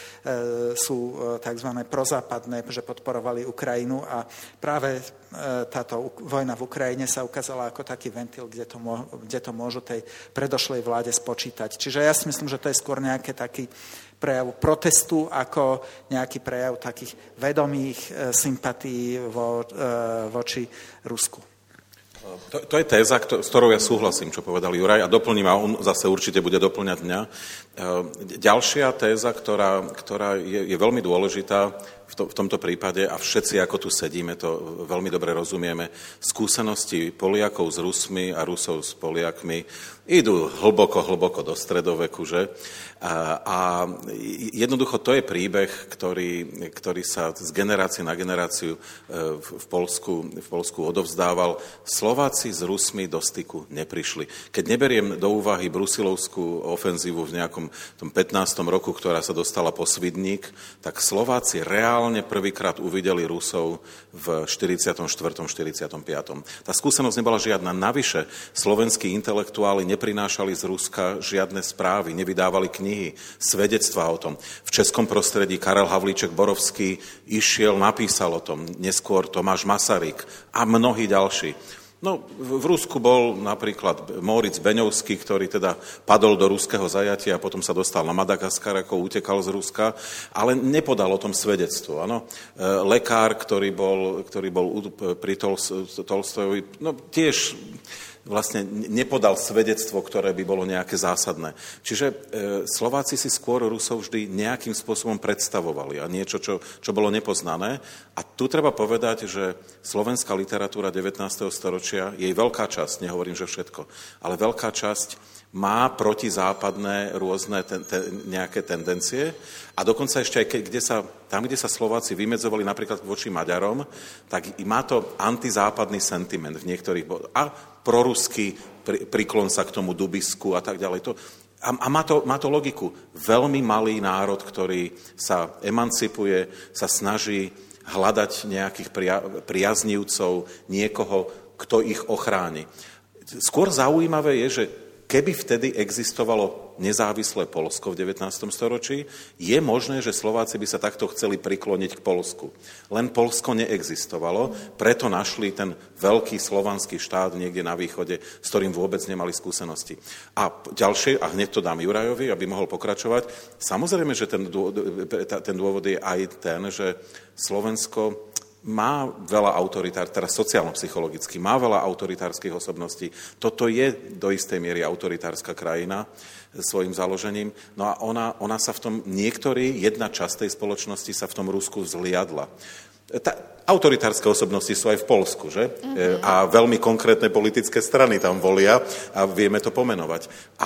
sú tzv. Prozápadné, že podporovali Ukrajinu a práve táto vojna v Ukrajine sa ukázala ako taký ventil, kde to môžu tej predošlej vláde spočítať. Čiže ja si myslím, že to je skôr nejaký taký prejav protestu ako nejaký prejav takých vedomých sympatí voči Rusku. To je téza, s ktorou ja súhlasím, čo povedal Juraj, a doplním, a on zase určite bude doplňať mňa. Ďalšia téza, ktorá je veľmi dôležitá v tomto prípade, a všetci, ako tu sedíme, to veľmi dobre rozumieme, skúsenosti Poliakov s Rusmi a Rusov s Poliakmi idú hlboko do stredoveku, že? A jednoducho to je príbeh, ktorý sa z generácie na generáciu v Poľsku odovzdával. Slováci s Rusmi do styku neprišli. Keď neberiem do úvahy brusilovskú ofenzívu v nejakom tom 15. roku, ktorá sa dostala po Svidník, tak Slováci reálne prvýkrát uvideli Rusov v 44. 45. Tá skúsenosť nebola žiadna. Navyše, slovenskí intelektuáli neprinášali z Ruska žiadne správy, nevydávali knihy, svedectvá o tom. V českom prostredí Karel Havlíček-Borovský napísal o tom, neskôr Tomáš Masaryk a mnohí ďalší. No, v Rusku bol napríklad Moritz Beňovský, ktorý teda padol do ruského zajatia a potom sa dostal na Madagaskar, ako utekal z Ruska, ale nepodal o tom svedectvo. Áno? Lekár, ktorý bol pri Tolstojovi, no tiež vlastne nepodal svedectvo, ktoré by bolo nejaké zásadné. Čiže Slováci si skôr Rusov vždy nejakým spôsobom predstavovali a niečo, čo bolo nepoznané. A tu treba povedať, že slovenská literatúra 19. storočia, jej veľká časť, nehovorím, že všetko, ale veľká časť má protizápadné rôzne nejaké tendencie a dokonca ešte aj kde sa Slováci vymedzovali napríklad voči Maďarom, tak má to antizápadný sentiment v niektorých a proruský priklon sa k tomu Dubisku a tak ďalej. A má to logiku. Veľmi malý národ, ktorý sa emancipuje, sa snaží hľadať nejakých priaznivcov, niekoho, kto ich ochráni. Skôr zaujímavé je, že keby vtedy existovalo nezávislé Poľsko v 19. storočí, je možné, že Slováci by sa takto chceli prikloniť k Poľsku. Len Poľsko neexistovalo, preto našli ten veľký slovanský štát niekde na východe, s ktorým vôbec nemali skúsenosti. A ďalšie, a hneď to dám Jurajovi, aby mohol pokračovať, samozrejme, že ten dôvod je aj ten, že Slovensko má veľa teraz sociálno-psychologicky, má veľa autoritárskych osobností. Toto je do istej miery autoritárska krajina svojim založením. No a ona sa v tom, jedna časť tej spoločnosti sa v tom Rusku vzliadla. Autoritárske osobnosti sú aj v Poľsku, že? Mm-hmm. A veľmi konkrétne politické strany tam volia a vieme to pomenovať.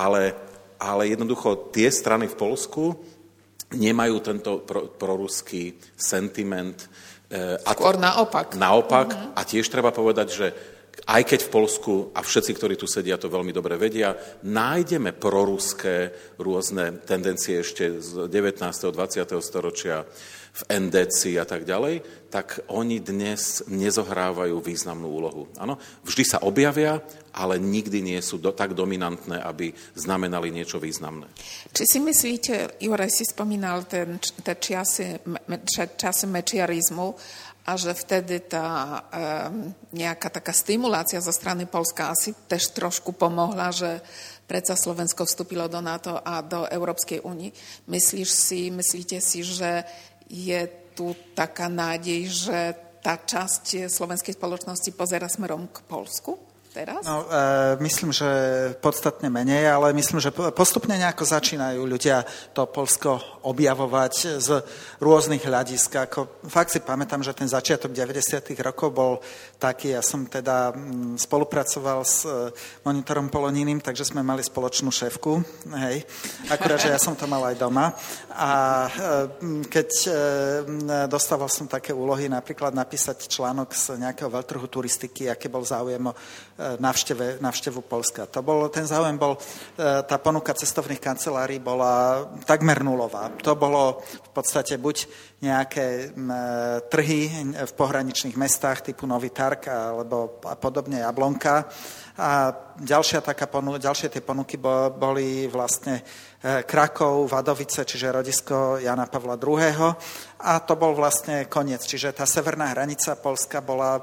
Ale jednoducho tie strany v Poľsku nemajú tento proruský sentiment. Skôr naopak. Naopak. Mm-hmm. A tiež treba povedať, že aj keď v Poľsku, a všetci, ktorí tu sedia, to veľmi dobre vedia, nájdeme proruské rôzne tendencie ešte z 19. 20. storočia v NDC a tak ďalej, tak oni dnes nezohrávajú významnú úlohu. Áno, vždy sa objavia, ale nikdy nie sú tak dominantné, aby znamenali niečo významné. Či si myslíte, Juraj si spomínal tie časy mečiarizmu, a že vtedy tá nejaká taká stimulácia zo strany Poľska asi tež trošku pomohla, že predsa Slovensko vstúpilo do NATO a do Európskej únie. Myslíte si, že je tu taká nádej, že tá časť slovenskej spoločnosti pozerá smerom k Poľsku teraz? No, myslím, že podstatne menej, ale myslím, že postupne nejako začínajú ľudia to Poľsko objavovať z rôznych hľadisk. Fakt si pamätám, že ten začiatok 90. rokov bol taký, ja som teda spolupracoval s monitorom Polonínym, takže sme mali spoločnú šéfku, hej. Akurát, že ja som to mal aj doma. A keď dostával som také úlohy, napríklad napísať článok z nejakého veľtrhu turistiky, aký bol záujem o návštevu Poľska. Ten záujem bol, tá ponuka cestovných kancelárií bola takmer nulová. To bolo v podstate buď nejaké trhy v pohraničných mestách typu Nový Targ alebo podobne Jablonka. A ďalšie tie ponuky boli vlastne Krakov, Vadovice, čiže rodisko Jana Pavla II. A to bol vlastne koniec. Čiže tá severná hranica Poľska bola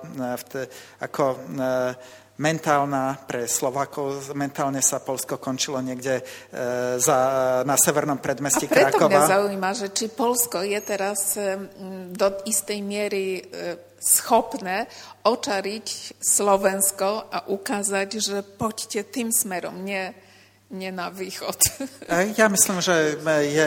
mentálna pre Slovákov. Mentálne sa Poľsko končilo niekde na severnom predmestí Krakova. A preto mňa zaujíma, že či Poľsko je teraz do istej miery schopné očariť Slovensko a ukázať, že poďte tým smerom, nie na východ. Ja myslím, že je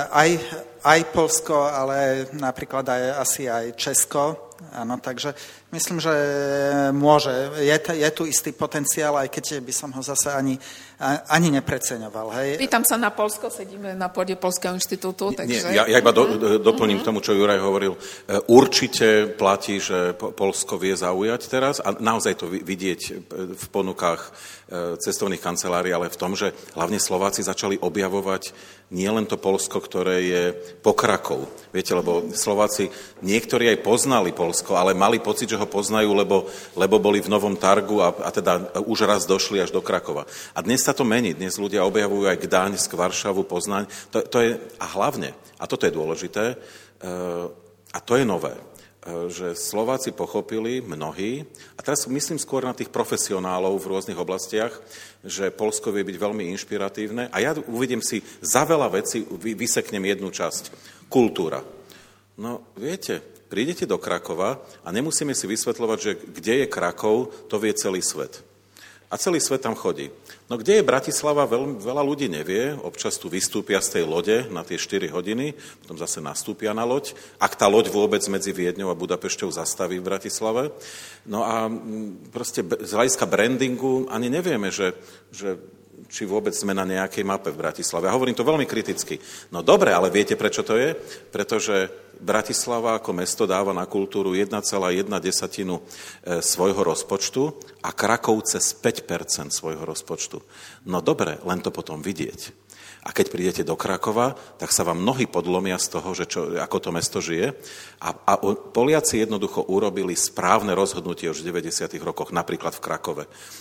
aj Poľsko, ale napríklad asi aj Česko. Áno, takže myslím, že môže. Je tu istý potenciál, aj keď by som ho zase ani nepreceňoval. Hej. Pýtam sa na Poľsko, sedíme na pôde Poľského inštitútu. Takže... Ja iba doplním k tomu, čo Juraj hovoril. Určite platí, že Poľsko vie zaujať teraz a naozaj to vidieť v ponukách cestovných kancelárií, ale v tom, že hlavne Slováci začali objavovať nielen to Poľsko, ktoré je pokrakov. Viete, lebo Slováci niektorí aj poznali Poľsko, ale mali pocit, že ho poznajú, lebo boli v Novom Targu a teda už raz došli až do Krakova. A dnes sa to mení. Dnes ľudia objavujú aj Gdaňsk, Varšavu, Poznaň. To je, a hlavne, a toto je dôležité, a to je nové, že Slováci pochopili mnohí, a teraz myslím skôr na tých profesionálov v rôznych oblastiach, že Poľsko vie byť veľmi inšpiratívne a ja uvidím si za veľa vecí, vyseknem jednu časť. Kultúra. No, viete, prídete do Krakova a nemusíme si vysvetľovať, že kde je Krakov, to vie celý svet. A celý svet tam chodí. No kde je Bratislava, veľa ľudí nevie, občas tu vystúpia z tej lode na tie 4 hodiny, potom zase nastúpia na loď, ak tá loď vôbec medzi Viedňou a Budapešťou zastaví v Bratislave. No a proste z hľadiska brandingu ani nevieme, že či vôbec sme na nejakej mape v Bratislave. A hovorím to veľmi kriticky. No dobre, ale viete, prečo to je? Pretože Bratislava ako mesto dáva na kultúru 1,1 svojho rozpočtu a Krakov cez 5% svojho rozpočtu. No dobre, len to potom vidieť. A keď prídete do Krakova, tak sa vám nohy podlomia z toho, že ako to mesto žije. A Poliaci jednoducho urobili správne rozhodnutie už v 90. rokoch, napríklad v Krakove.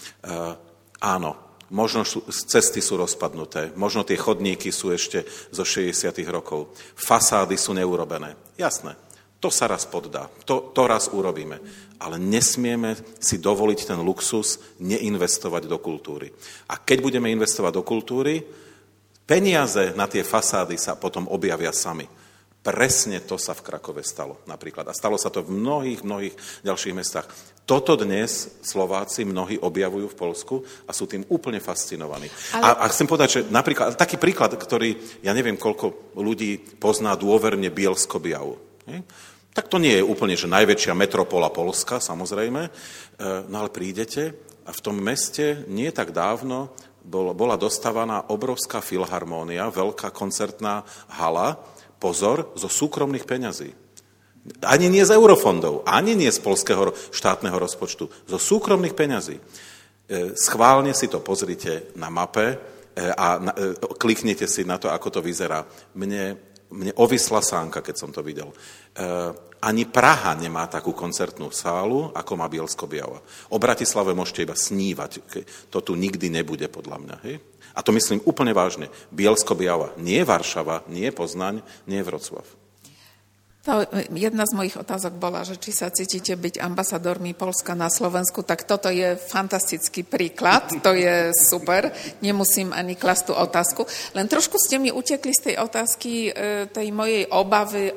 Áno, možno cesty sú rozpadnuté, možno tie chodníky sú ešte zo 60. rokov. Fasády sú neurobené. Jasné, to sa raz poddá, to raz urobíme. Ale nesmieme si dovoliť ten luxus neinvestovať do kultúry. A keď budeme investovať do kultúry, peniaze na tie fasády sa potom objavia sami. Presne to sa v Krakove stalo napríklad. A stalo sa to v mnohých ďalších mestách. Toto dnes Slováci mnohí objavujú v Poľsku a sú tým úplne fascinovaní. A chcem povedať, že napríklad, taký príklad, ktorý, ja neviem, koľko ľudí pozná dôverne Bielsko-Biału. Tak to nie je úplne, že najväčšia metropola Poľska, samozrejme, no ale prídete a v tom meste nie tak dávno bola dostávaná obrovská filharmónia, veľká koncertná hala, pozor, zo súkromných peňazí. Ani nie z eurofondov, ani nie z poľského štátneho rozpočtu, zo súkromných peňazí. Schválne si to pozrite na mape a kliknite si na to, ako to vyzerá. Mne ovisla sánka, keď som to videl. Ani Praha nemá takú koncertnú sálu, ako má Bielsko-Biała. O Bratislave môžete iba snívať. To tu nikdy nebude, podľa mňa. Hej? A to myslím úplne vážne. Bielsko-Biała, nie Varšava, nie Poznaň, nie Vrocław. Jedna z mojich otázok bola, že či sa cítite byť ambasadormi Poľska na Slovensku, tak toto je fantastický príklad, to je super, nemusím ani klasť tú otázku. Len trošku ste mi utekli z tej otázky, tej mojej obavy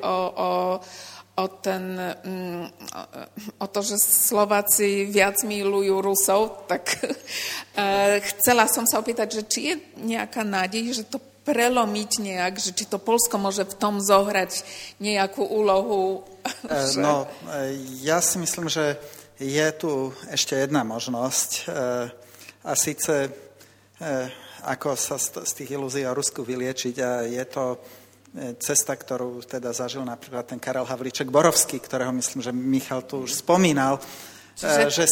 o to, že Slováci viac milujú Rusov, tak chcela som sa opýtať, že či je nejaká nádej, že to prelomiť nejak, že či to Poľsko môže v tom zohrať nejakú úlohu? No, ja si myslím, že je tu ešte jedna možnosť a síce ako sa z tých ilúzií o Rusku vyliečiť a je to cesta, ktorú teda zažil napríklad ten Karel Havlíček-Borovský, ktorého myslím, že Michal tu už spomínal, že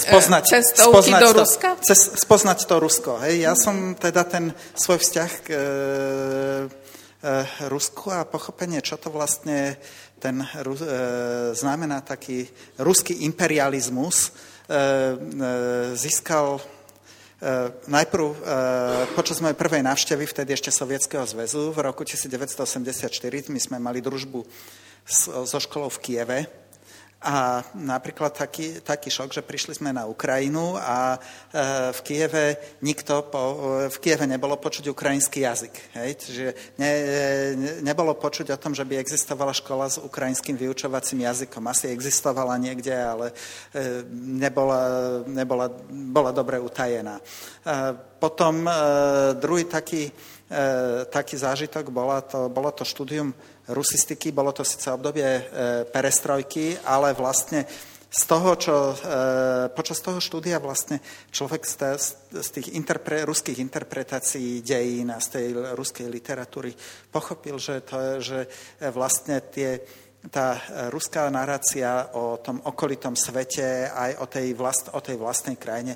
spoznať to Rusko. Hej. Ja som teda ten svoj vzťah k Rusku a pochopenie, čo to vlastne ten znamená taký ruský imperializmus, získal najprv počas mojej prvej návštevy, vtedy ešte Sovietskeho zväzu, v roku 1984, my sme mali družbu so školou v Kieve. A napríklad taký šok, že prišli sme na Ukrajinu a v Kieve nebolo počuť ukrajinský jazyk. Hej? Čiže nebolo počuť o tom, že by existovala škola s ukrajinským vyučovacím jazykom. Asi existovala niekde, ale bola dobre utajená. Potom druhý taký zážitok bolo to štúdium rusistiky, bolo to síce obdobie perestrojky, ale vlastne počas toho štúdia vlastne človek z tých ruských interpretácií dejín a z tej ruskej literatúry pochopil, že vlastne tá ruská narácia o tom okolitom svete aj o tej vlastnej krajine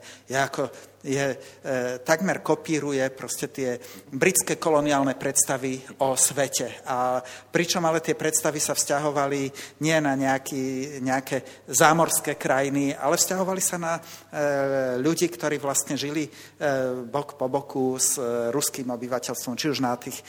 takmer kopíruje proste tie britské koloniálne predstavy o svete. A pričom ale tie predstavy sa vzťahovali nie na nejaké zámorské krajiny, ale vzťahovali sa na ľudí, ktorí vlastne žili bok po boku s ruským obyvateľstvom, či už na tých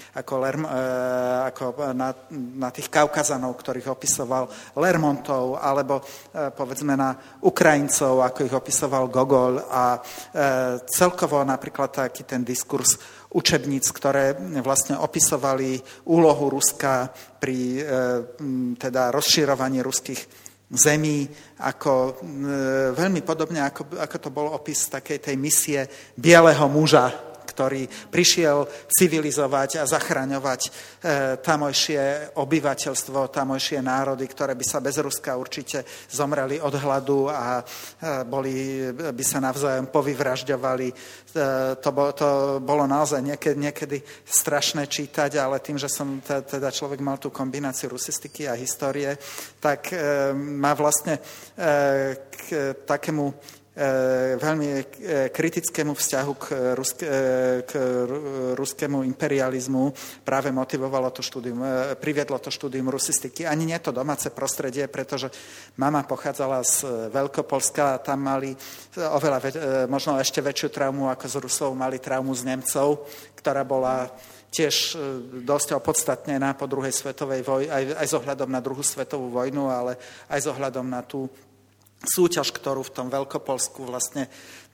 na tých Kaukazanov, ktorých opisoval Lermontov, alebo povedzme na Ukrajincov, ako ich opisoval Gogol a celkovo napríklad taký ten diskurs učebníc, ktoré vlastne opisovali úlohu Ruska pri teda rozširovaní ruských zemí, ako veľmi podobne, ako to bol opis takej tej misie bieleho muža, ktorý prišiel civilizovať a zachraňovať tamojšie obyvateľstvo, tamojšie národy, ktoré by sa bez Ruska určite zomreli od hladu a by sa navzájom povyvražďovali. To bolo naozaj niekedy strašné čítať, ale tým, že som teda človek mal tú kombináciu rusistiky a histórie, tak má vlastne k takému veľmi kritickému vzťahu k ruskému imperializmu práve priviedlo to štúdium rusistiky. Ani nie to domáce prostredie, pretože mama pochádzala z Veľkopolska a tam mali možno ešte väčšiu traumu ako z Rusov, mali traumu z Nemcov, ktorá bola tiež dosť opodstatnená po druhej svetovej vojne, aj s ohľadom na druhú svetovú vojnu, ale aj s ohľadom na tú súťaž, ktorú v tom Veľkopolsku vlastne,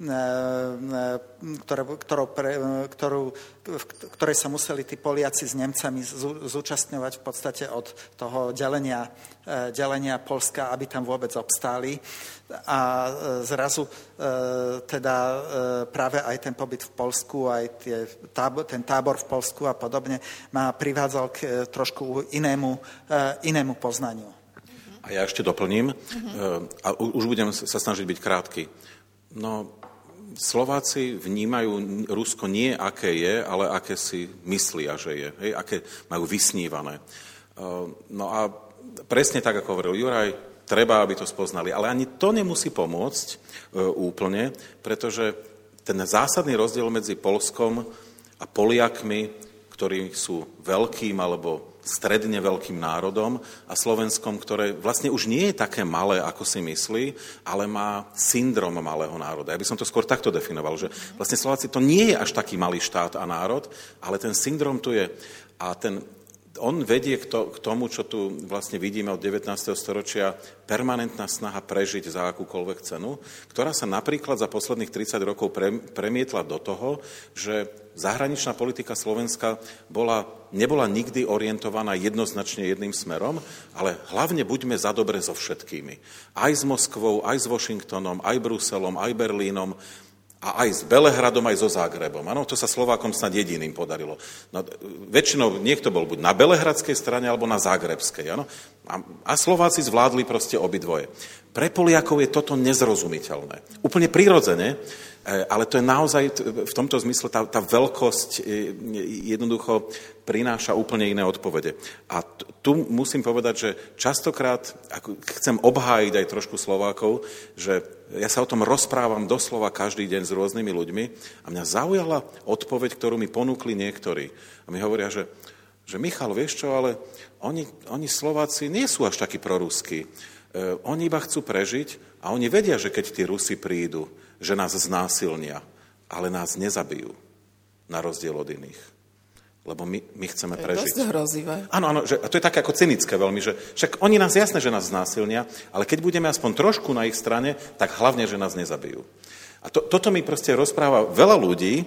ktorej sa museli tí Poliaci s Nemcami zúčastňovať v podstate od toho delenia Poľska, aby tam vôbec obstáli. A zrazu teda práve aj ten pobyt v Poľsku, aj ten tábor v Poľsku a podobne ma privádzal k trošku inému poznaniu. A ja ešte doplním, a už budem sa snažiť byť krátky. No, Slováci vnímajú Rusko nie aké je, ale aké si myslia, že je. Hej, aké majú vysnívané. No a presne tak, ako hovoril Juraj, treba, aby to spoznali. Ale ani to nemusí pomôcť úplne, pretože ten zásadný rozdiel medzi Poľskom a Poliakmi, ktorí sú veľkým alebo stredne veľkým národom, a Slovenskom, ktoré vlastne už nie je také malé, ako si myslí, ale má syndrom malého národa. Ja by som to skôr takto definoval, že vlastne Slováci to nie je až taký malý štát a národ, ale ten syndrom tu je. A on vedie k tomu, čo tu vlastne vidíme od 19. storočia, permanentná snaha prežiť za akúkoľvek cenu, ktorá sa napríklad za posledných 30 rokov premietla do toho, že zahraničná politika Slovenska nebola nikdy orientovaná jednoznačne jedným smerom, ale hlavne buďme za dobre so všetkými. Aj s Moskvou, aj s Washingtonom, aj Bruselom, aj Berlínom, a aj s Belehradom, aj so Zágrebom. Áno, to sa Slovákom snad jediným podarilo. No, väčšinou niekto bol buď na belehradskej strane, alebo na zágrebskej. Áno? A Slováci zvládli proste obidvoje. Pre Poliakov je toto nezrozumiteľné. Úplne prirodzene, ale to je naozaj v tomto zmysle tá veľkosť jednoducho prináša úplne iné odpovede. A tu musím povedať, že častokrát chcem obhájiť aj trošku Slovákov, že ja sa o tom rozprávam doslova každý deň s rôznymi ľuďmi a mňa zaujala odpoveď, ktorú mi ponúkli niektorí. A mi hovoria, že Michal, vieš čo, ale oni Slováci nie sú až takí proruskí. Oni iba chcú prežiť a oni vedia, že keď tí Rusi prídu, že nás znásilnia, ale nás nezabijú, na rozdiel od iných. Lebo my chceme prežiť. To je dosť hrozivé. Áno, a to je také ako cynické veľmi, že však oni nás jasné, že nás znásilnia, ale keď budeme aspoň trošku na ich strane, tak hlavne, že nás nezabijú. A toto mi proste rozpráva veľa ľudí,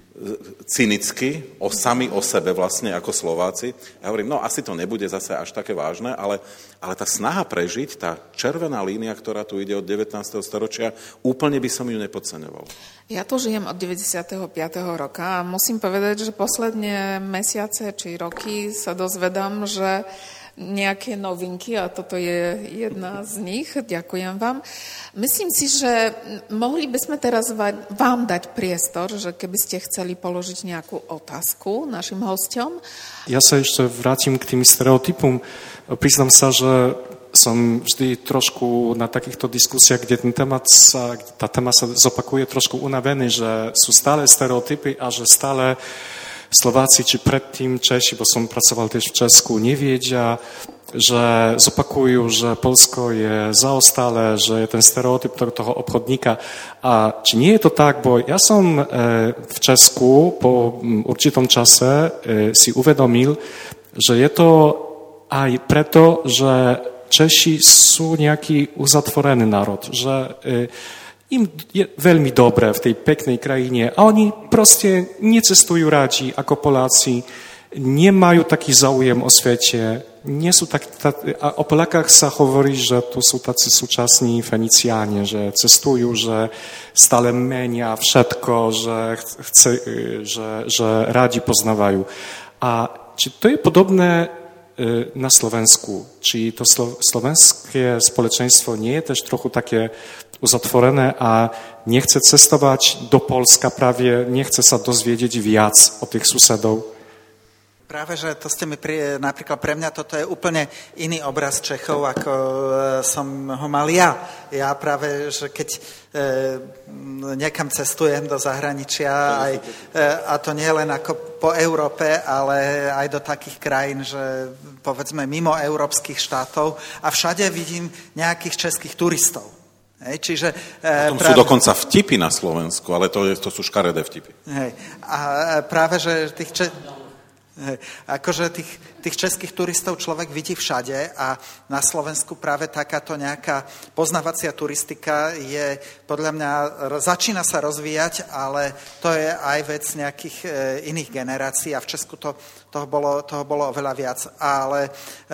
cynicky, sami o sebe vlastne ako Slováci. Ja hovorím, no asi to nebude zase až také vážne, ale tá snaha prežiť, tá červená línia, ktorá tu ide od 19. storočia, úplne by som ju nepodceňoval. Ja tu žijem od 95. roka a musím povedať, že posledné mesiace či roky sa dozvedám, že nejaké novinky a toto je jedna z nich. Ďakujem vám. Myslím si, že mohli by sme teraz vám dať priestor, že keby ste chceli položiť nejakú otázku našim hosťom. Ja sa ešte vrátim k tým stereotypom. Priznám sa, že som vždy trošku na takýchto diskusiách, kde tá téma sa zopakuje, trošku unavený, že sú stále stereotypy a že stále Slováci, či predtým Češi, bo som pracoval tiež v Česku, nevedia, že zopakujú, že Poľsko je zaostalé, že je ten stereotyp toho obchodníka. A či nie je to tak, bo ja som v Česku po určitom čase si uvedomil, že je to aj preto, že Češi sú nejaký uzatvorený národ, že im je veľmi dobre v tej peknej krajine a oni proste necestujú radi ako Poláci, nemajú taký záujem o svete, nie sú a o Polakách sa hovorí, že tu sú tací súčasní Feniciáni, že cestujú, že stále menia všetko, že radi poznávajú. A či to je podobné na Slovensku? Či to slovenské spoločenstvo nie je tež trochu také uzatvorené a nechce cestovať do Polska práve, nechce sa dozvedieť viac od tých susedov? Práve, že to ste mi napríklad pre mňa toto je úplne iný obraz Čechov, ako som ho mal ja. Ja práve, že keď niekam cestujem do zahraničia, a to nie len ako po Európe, ale aj do takých krajín, že povedzme mimo európskych štátov a všade vidím nejakých českých turistov. Čiže, potom sú dokonca vtipy na Slovensku, ale to sú škaredé vtipy. A práve, že akože tých českých turistov človek vidí všade a na Slovensku práve takáto nejaká poznávacia turistika je, podľa mňa, začína sa rozvíjať, ale to je aj vec nejakých iných generácií a v Česku toho bolo oveľa viac. Ale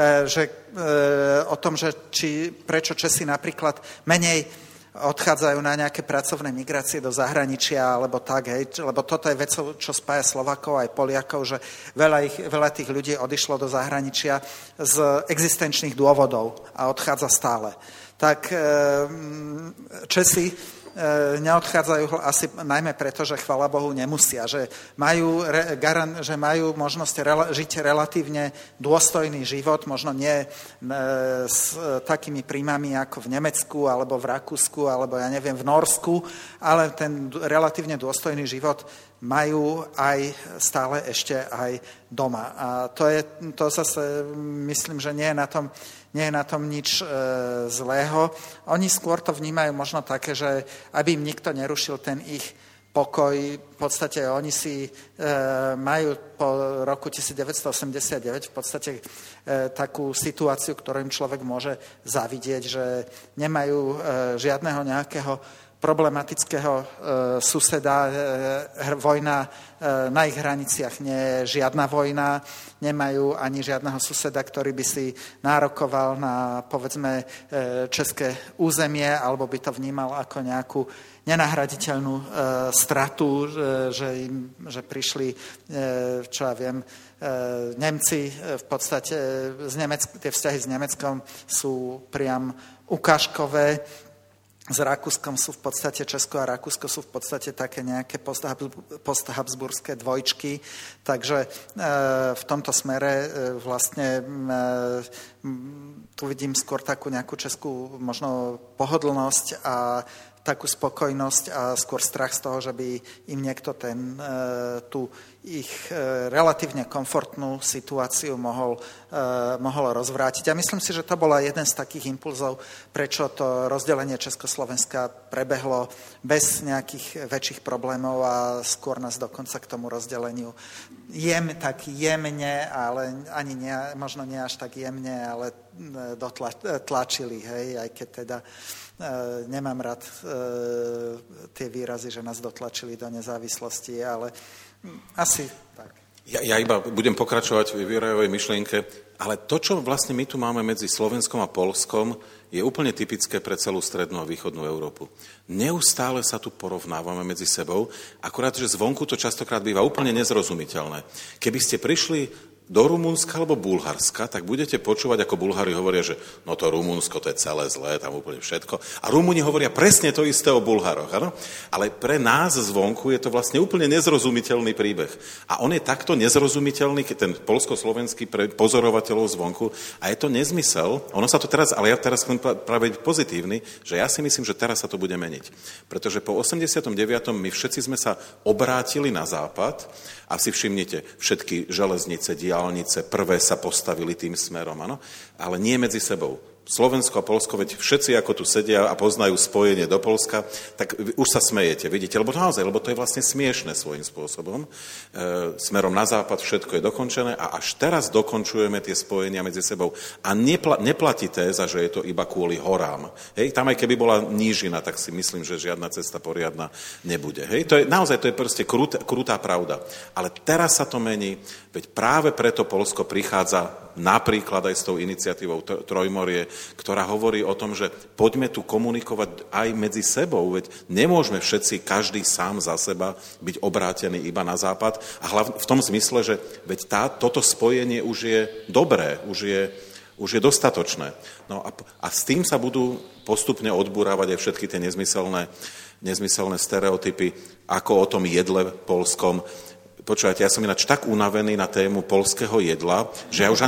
o tom, že prečo Česi napríklad menej odchádzajú na nejaké pracovné migrácie do zahraničia, alebo tak, lebo toto je vec, čo spája Slovákov aj Poliakov, že veľa tých ľudí odišlo do zahraničia z existenčných dôvodov a odchádza stále. Tak Česi neodchádzajú asi najmä preto, že chvála Bohu nemusia, že majú možnosť žiť relatívne dôstojný život, možno nie s takými príjmami ako v Nemecku, alebo v Rakúsku, alebo ja neviem, v Norsku, ale ten relatívne dôstojný život majú aj stále ešte aj doma. A to zase myslím, že nie je na tom nič zlého. Oni skôr to vnímajú možno také, že aby im nikto nerušil ten ich pokoj. V podstate oni si majú po roku 1989 v podstate takú situáciu, ktorú im človek môže zavidieť, že nemajú žiadneho nejakého problematického suseda, vojna na ich hraniciach nie je žiadna vojna, nemajú ani žiadneho suseda, ktorý by si nárokoval na, povedzme, české územie, alebo by to vnímal ako nejakú nenahraditeľnú stratu, že prišli, čo ja viem, Nemci, v podstate tie vzťahy s Nemeckom sú priam ukážkové. S Rakúskom sú v podstate, Česko a Rakúsko sú v podstate také nejaké posthabsburské dvojčky, takže v tomto smere vlastne tu vidím skôr takú nejakú českú možno pohodlnosť a takú spokojnosť a skôr strach z toho, že by im niekto tú ich relatívne komfortnú situáciu mohol rozvrátiť. A myslím si, že to bola jeden z takých impulzov, prečo to rozdelenie Československa prebehlo bez nejakých väčších problémov a skôr nás dokonca k tomu rozdeleniu tak jemne, ale ani možno nie až tak jemne, ale tlačili, hej, aj keď teda nemám rád tie výrazy, že nás dotlačili do nezávislosti, ale asi tak. Ja iba budem pokračovať v Jurajovej myšlienke, ale to, čo vlastne my tu máme medzi Slovenskom a Poľskom, je úplne typické pre celú strednú a východnú Európu. Neustále sa tu porovnávame medzi sebou, akurát, že zvonku to častokrát býva úplne nezrozumiteľné. Keby ste prišli do Rumunska alebo Bulharska, tak budete počúvať, ako Bulhári hovoria, že no to Rumunsko, to je celé zlé, tam úplne všetko. A Rumúni hovoria presne to isté o Bulhároch, áno? Ale pre nás zvonku je to vlastne úplne nezrozumiteľný príbeh. A on je takto nezrozumiteľný, ten poľsko-slovenský pre pozorovateľov zvonku, a je to nezmysel. Ono sa to teraz, ale ja teraz chcem práve byť pozitívny, že ja si myslím, že teraz sa to bude meniť. Pretože po 89. my všetci sme sa obrátili na západ a si všimnite, všetky železnice, diaľnice, prvé sa postavili tým smerom, áno? Ale nie medzi sebou. Slovensko a Poľsko, veď všetci, ako tu sedia a poznajú spojenie do Poľska, tak už sa smejete, vidíte, lebo to je vlastne smiešne svojím spôsobom. Smerom na západ všetko je dokončené a až teraz dokončujeme tie spojenia medzi sebou. A neplatí téza, že je to iba kvôli horám. Hej, tam aj keby bola nížina, tak si myslím, že žiadna cesta poriadna nebude. Hej, to je proste krutá pravda. Ale teraz sa to mení, veď práve preto Poľsko prichádza napríklad aj s tou iniciatívou Trojmorie, ktorá hovorí o tom, že poďme tu komunikovať aj medzi sebou, veď nemôžeme všetci, každý sám za seba, byť obrátení iba na západ a hlavne v tom zmysle, že veď toto spojenie už je dobré, už je dostatočné. No a s tým sa budú postupne odburávať aj všetky tie nezmyselné stereotypy, ako o tom jedle poľskom. Počúvajte, ja som ináč tak unavený na tému poľského jedla, že ja už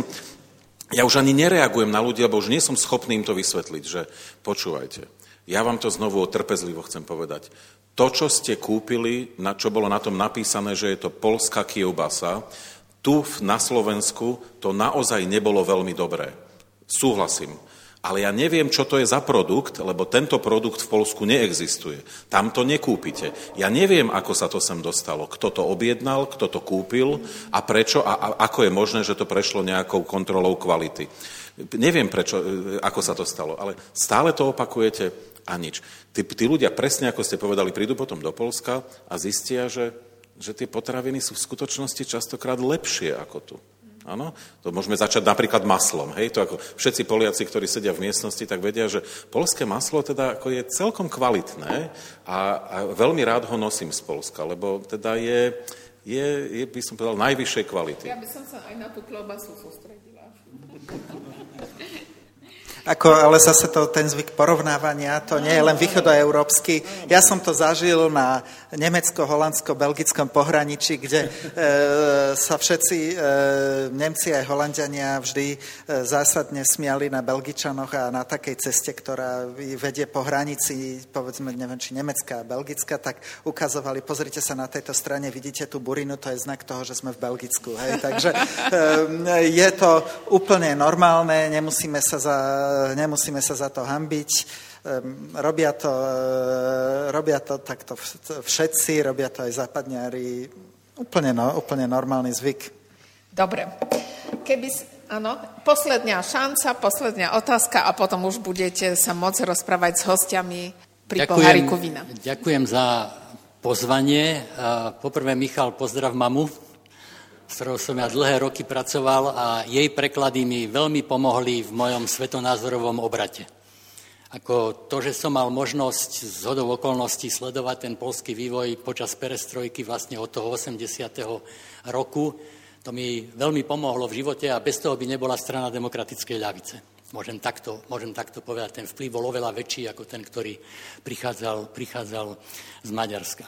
ani nereagujem na ľudí, lebo už nie som schopný im to vysvetliť, že počúvajte, ja vám to znovu trpezlivo chcem povedať. To, čo ste kúpili, čo bolo na tom napísané, že je to poľská kielbasa, tu na Slovensku to naozaj nebolo veľmi dobré. Súhlasím. Ale ja neviem, čo to je za produkt, lebo tento produkt v Poľsku neexistuje. Tam to nekúpite. Ja neviem, ako sa to sem dostalo. Kto to objednal, kto to kúpil a prečo a ako je možné, že to prešlo nejakou kontrolou kvality. Neviem, ako sa to stalo, ale stále to opakujete a nič. Tí ľudia, presne ako ste povedali, prídu potom do Poľska a zistia, že tie potraviny sú v skutočnosti častokrát lepšie ako tu. Áno, to môžeme začať napríklad maslom. Hej, to ako všetci Poliaci, ktorí sedia v miestnosti, tak vedia, že poľské maslo teda ako je celkom kvalitné a veľmi rád ho nosím z Poľska, lebo teda je by som povedal, najvyššej kvality. Ja by som sa aj na tú klobasu sústredila. Ale zase ten zvyk porovnávania, to nie je len východoeurópsky. Ja som to zažil na nemecko-holandsko-belgickom pohraničí, kde sa všetci Nemci aj Holanďania vždy zásadne smiali na Belgičanoch a na takej ceste, ktorá vedie po hranici, povedzme, neviem, či nemecká a belgická, tak ukazovali, pozrite sa na tejto strane, vidíte tú burinu, to je znak toho, že sme v Belgicku. Hej? Takže je to úplne normálne, nemusíme sa za to hanbiť. Robia to takto všetci, robia to aj západňári. Úplne normálny zvyk. Dobre. Áno, posledná šanca, posledná otázka a potom už budete sa môcť rozprávať s hostiami pri poháriku vína. Ďakujem za pozvanie. Poprvé, Michal, pozdrav mamu, s ktorou som ja dlhé roky pracoval a jej preklady mi veľmi pomohli v mojom svetonázorovom obrate. Ako to, že som mal možnosť zhodou okolností sledovať ten poľský vývoj počas perestrojky vlastne od toho 80. roku, to mi veľmi pomohlo v živote a bez toho by nebola strana demokratickej ľavice. Môžem takto povedať, ten vplyv bol oveľa väčší ako ten, ktorý prichádzal z Maďarska.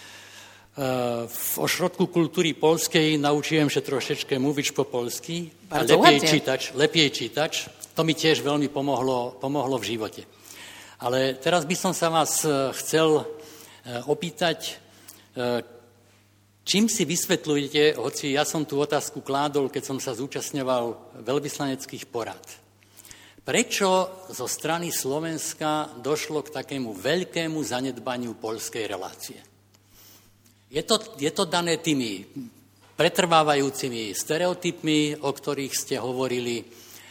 V ośrodku kultury polskiej nauczyłem się troszeczkę mówić po polsku, a lepiej čítať. To mi tiež veľmi pomohlo v živote. Ale teraz by som sa vás chcel opýtať, čím si vysvetľujete, hoci ja som tú otázku kládol, keď som sa zúčastňoval veľvyslaneckých porád. Prečo zo strany Slovenska došlo k takému veľkému zanedbaniu poľskej relácie? Je to dané tými pretrvávajúcimi stereotypmi, o ktorých ste hovorili,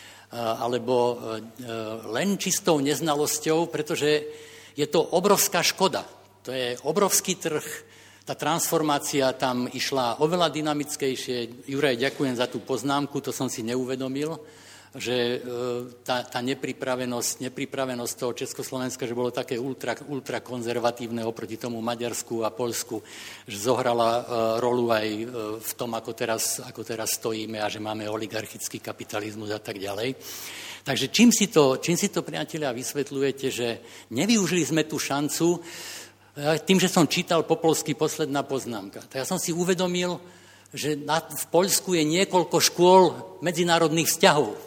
alebo len čistou neznalosťou, pretože je to obrovská škoda. To je obrovský trh, tá transformácia tam išla oveľa dynamickejšie. Juraj, ďakujem za tú poznámku, to som si neuvedomil, že tá nepripravenosť toho Československa, že bolo také ultrakonzervatívne oproti tomu Maďarsku a Poľsku, že zohrala rolu aj v tom, ako teraz stojíme a že máme oligarchický kapitalizmus a tak ďalej. Takže čím si to priatelia vysvetľujete, že nevyužili sme tú šancu, tým, že som čítal po poľsky posledná poznámka. Tak ja som si uvedomil, že v Poľsku je niekoľko škôl medzinárodných vzťahov.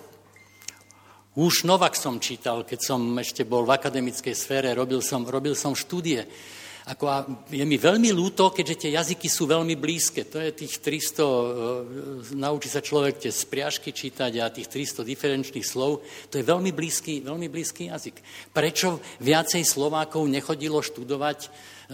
Už Novak som čítal, keď som ešte bol v akademickej sfére, robil som štúdie. Je mi veľmi ľúto, keďže tie jazyky sú veľmi blízke. To je tých 300, naučí sa človek tie spriažky čítať a tých 300 diferenčných slov, to je veľmi blízky jazyk. Prečo viacej Slovákov nechodilo študovať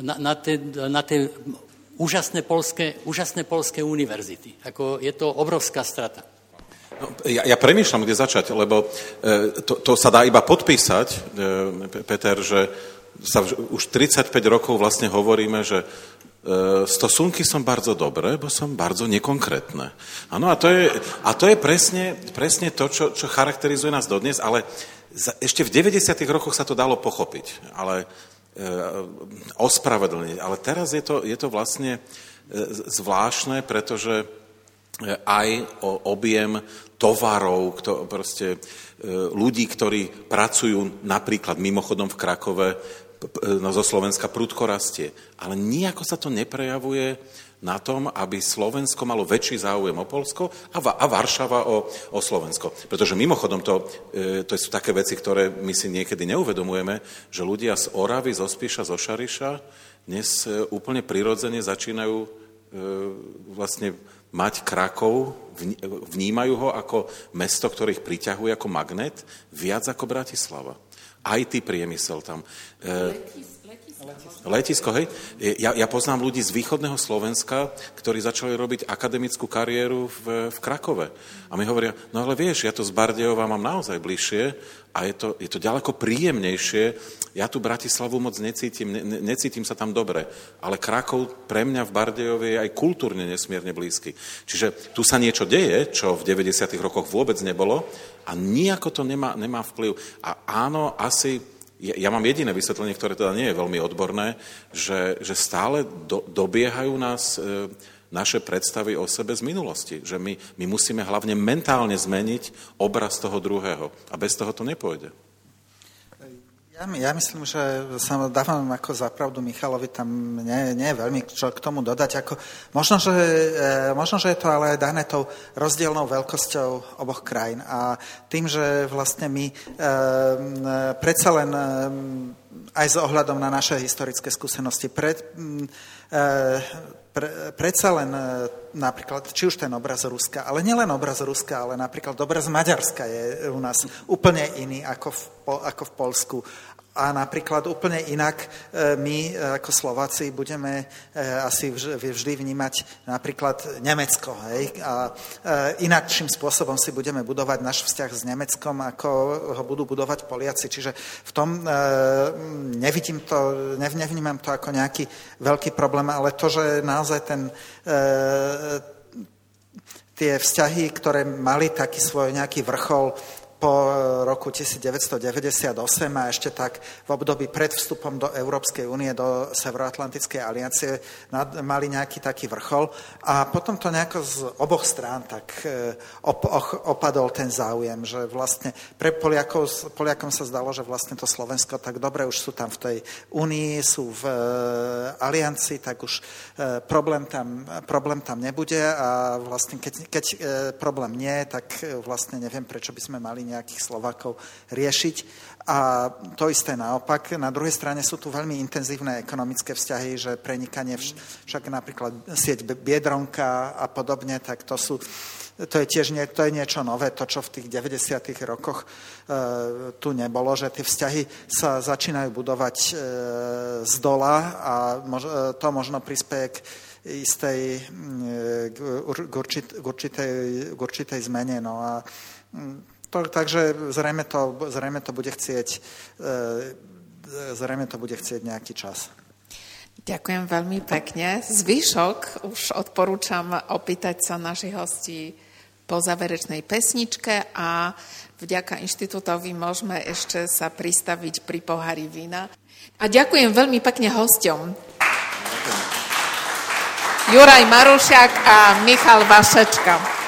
na tie úžasné poľské univerzity? Je to obrovská strata. No, ja premýšľam, kde začať, lebo to sa dá iba podpísať, Peter, že už 35 rokov vlastne hovoríme, že stosunky są bardzo dobre, bo są bardzo niekonkretne. Áno, a to je presne to, čo charakterizuje nás dodnes, ale ešte v 90. rokoch sa to dalo pochopiť, ale ospravedlniť. Ale teraz je to vlastne zvláštne, pretože aj objem tovarov, ľudí, ktorí pracujú napríklad mimochodom v Krakove, zo Slovenska prudko rastie. Ale nijako sa to neprejavuje na tom, aby Slovensko malo väčší záujem o Poľsko a Varšava o Slovensko. Pretože mimochodom to sú také veci, ktoré my si niekedy neuvedomujeme, že ľudia z Oravy, zo Spíša, zo Šariša dnes úplne prirodzene začínajú vlastne mať Krakov, vnímajú ho ako mesto, ktoré ich priťahuje ako magnet, viac ako Bratislava. IT priemysel tam. Letisko, hej? Ja poznám ľudí z východného Slovenska, ktorí začali robiť akademickú kariéru v Krakove. A mi hovoria, no ale vieš, ja to z Bardejova mám naozaj bližšie a je to ďaleko príjemnejšie. Ja tu Bratislavu moc necítim sa tam dobre. Ale Krakov pre mňa v Bardejovi je aj kultúrne nesmierne blízky. Čiže tu sa niečo deje, čo v 90. rokoch vôbec nebolo a nijako to nemá vplyv. A áno, asi... Ja mám jediné vysvetlenie, ktoré teda nie je veľmi odborné, že stále dobiehajú nás naše predstavy o sebe z minulosti. Že my musíme hlavne mentálne zmeniť obraz toho druhého. A bez toho to nepôjde. Ja myslím, že sa dávam ako za pravdu Michalovi, tam nie je veľmi čo k tomu dodať. Možno, že je to ale dané tou rozdielnou veľkosťou oboch krajín. A tým, že vlastne my predsa len aj s ohľadom na naše historické skúsenosti predsa len napríklad, či už ten obraz Ruska, ale nielen obraz Ruska, ale napríklad obraz Maďarska je u nás úplne iný ako v Poľsku. A napríklad úplne inak my ako Slováci budeme asi vždy vnímať napríklad Nemecko. Hej? A inakším spôsobom si budeme budovať náš vzťah s Nemeckom, ako ho budú budovať Poliaci. Čiže v tom nevnímam to ako nejaký veľký problém, ale to, že naozaj tie vzťahy, ktoré mali taký svoj nejaký vrchol po roku 1998 a ešte tak v období pred vstupom do Európskej únie, do Severoatlantickej aliancie mali nejaký taký vrchol a potom to nejako z oboch strán tak opadol ten záujem, že vlastne pre Poliakom sa zdalo, že vlastne to Slovensko tak dobre už sú tam v tej únii, sú v aliancii, tak už problém tam nebude a vlastne keď problém nie, tak vlastne neviem, prečo by sme mali nejakých Slovákov riešiť. A to isté naopak. Na druhej strane sú tu veľmi intenzívne ekonomické vzťahy, že prenikanie však napríklad sieť Biedronka a podobne, tak to je tiež niečo nové, to, čo v tých 90. rokoch tu nebolo, že tie vzťahy sa začínajú budovať z dola a to možno prispieje k určitej zmene. No a takže zrejme to bude chcieť nejaký čas. Ďakujem veľmi pekne. Zvyšok už odporúčam opýtať sa našich hostí po záverečnej pesničke a vďaka inštitútovi môžeme ešte sa pristaviť pri pohári vína. A ďakujem veľmi pekne hosťom. Juraj Marušiak a Michal Vašečka.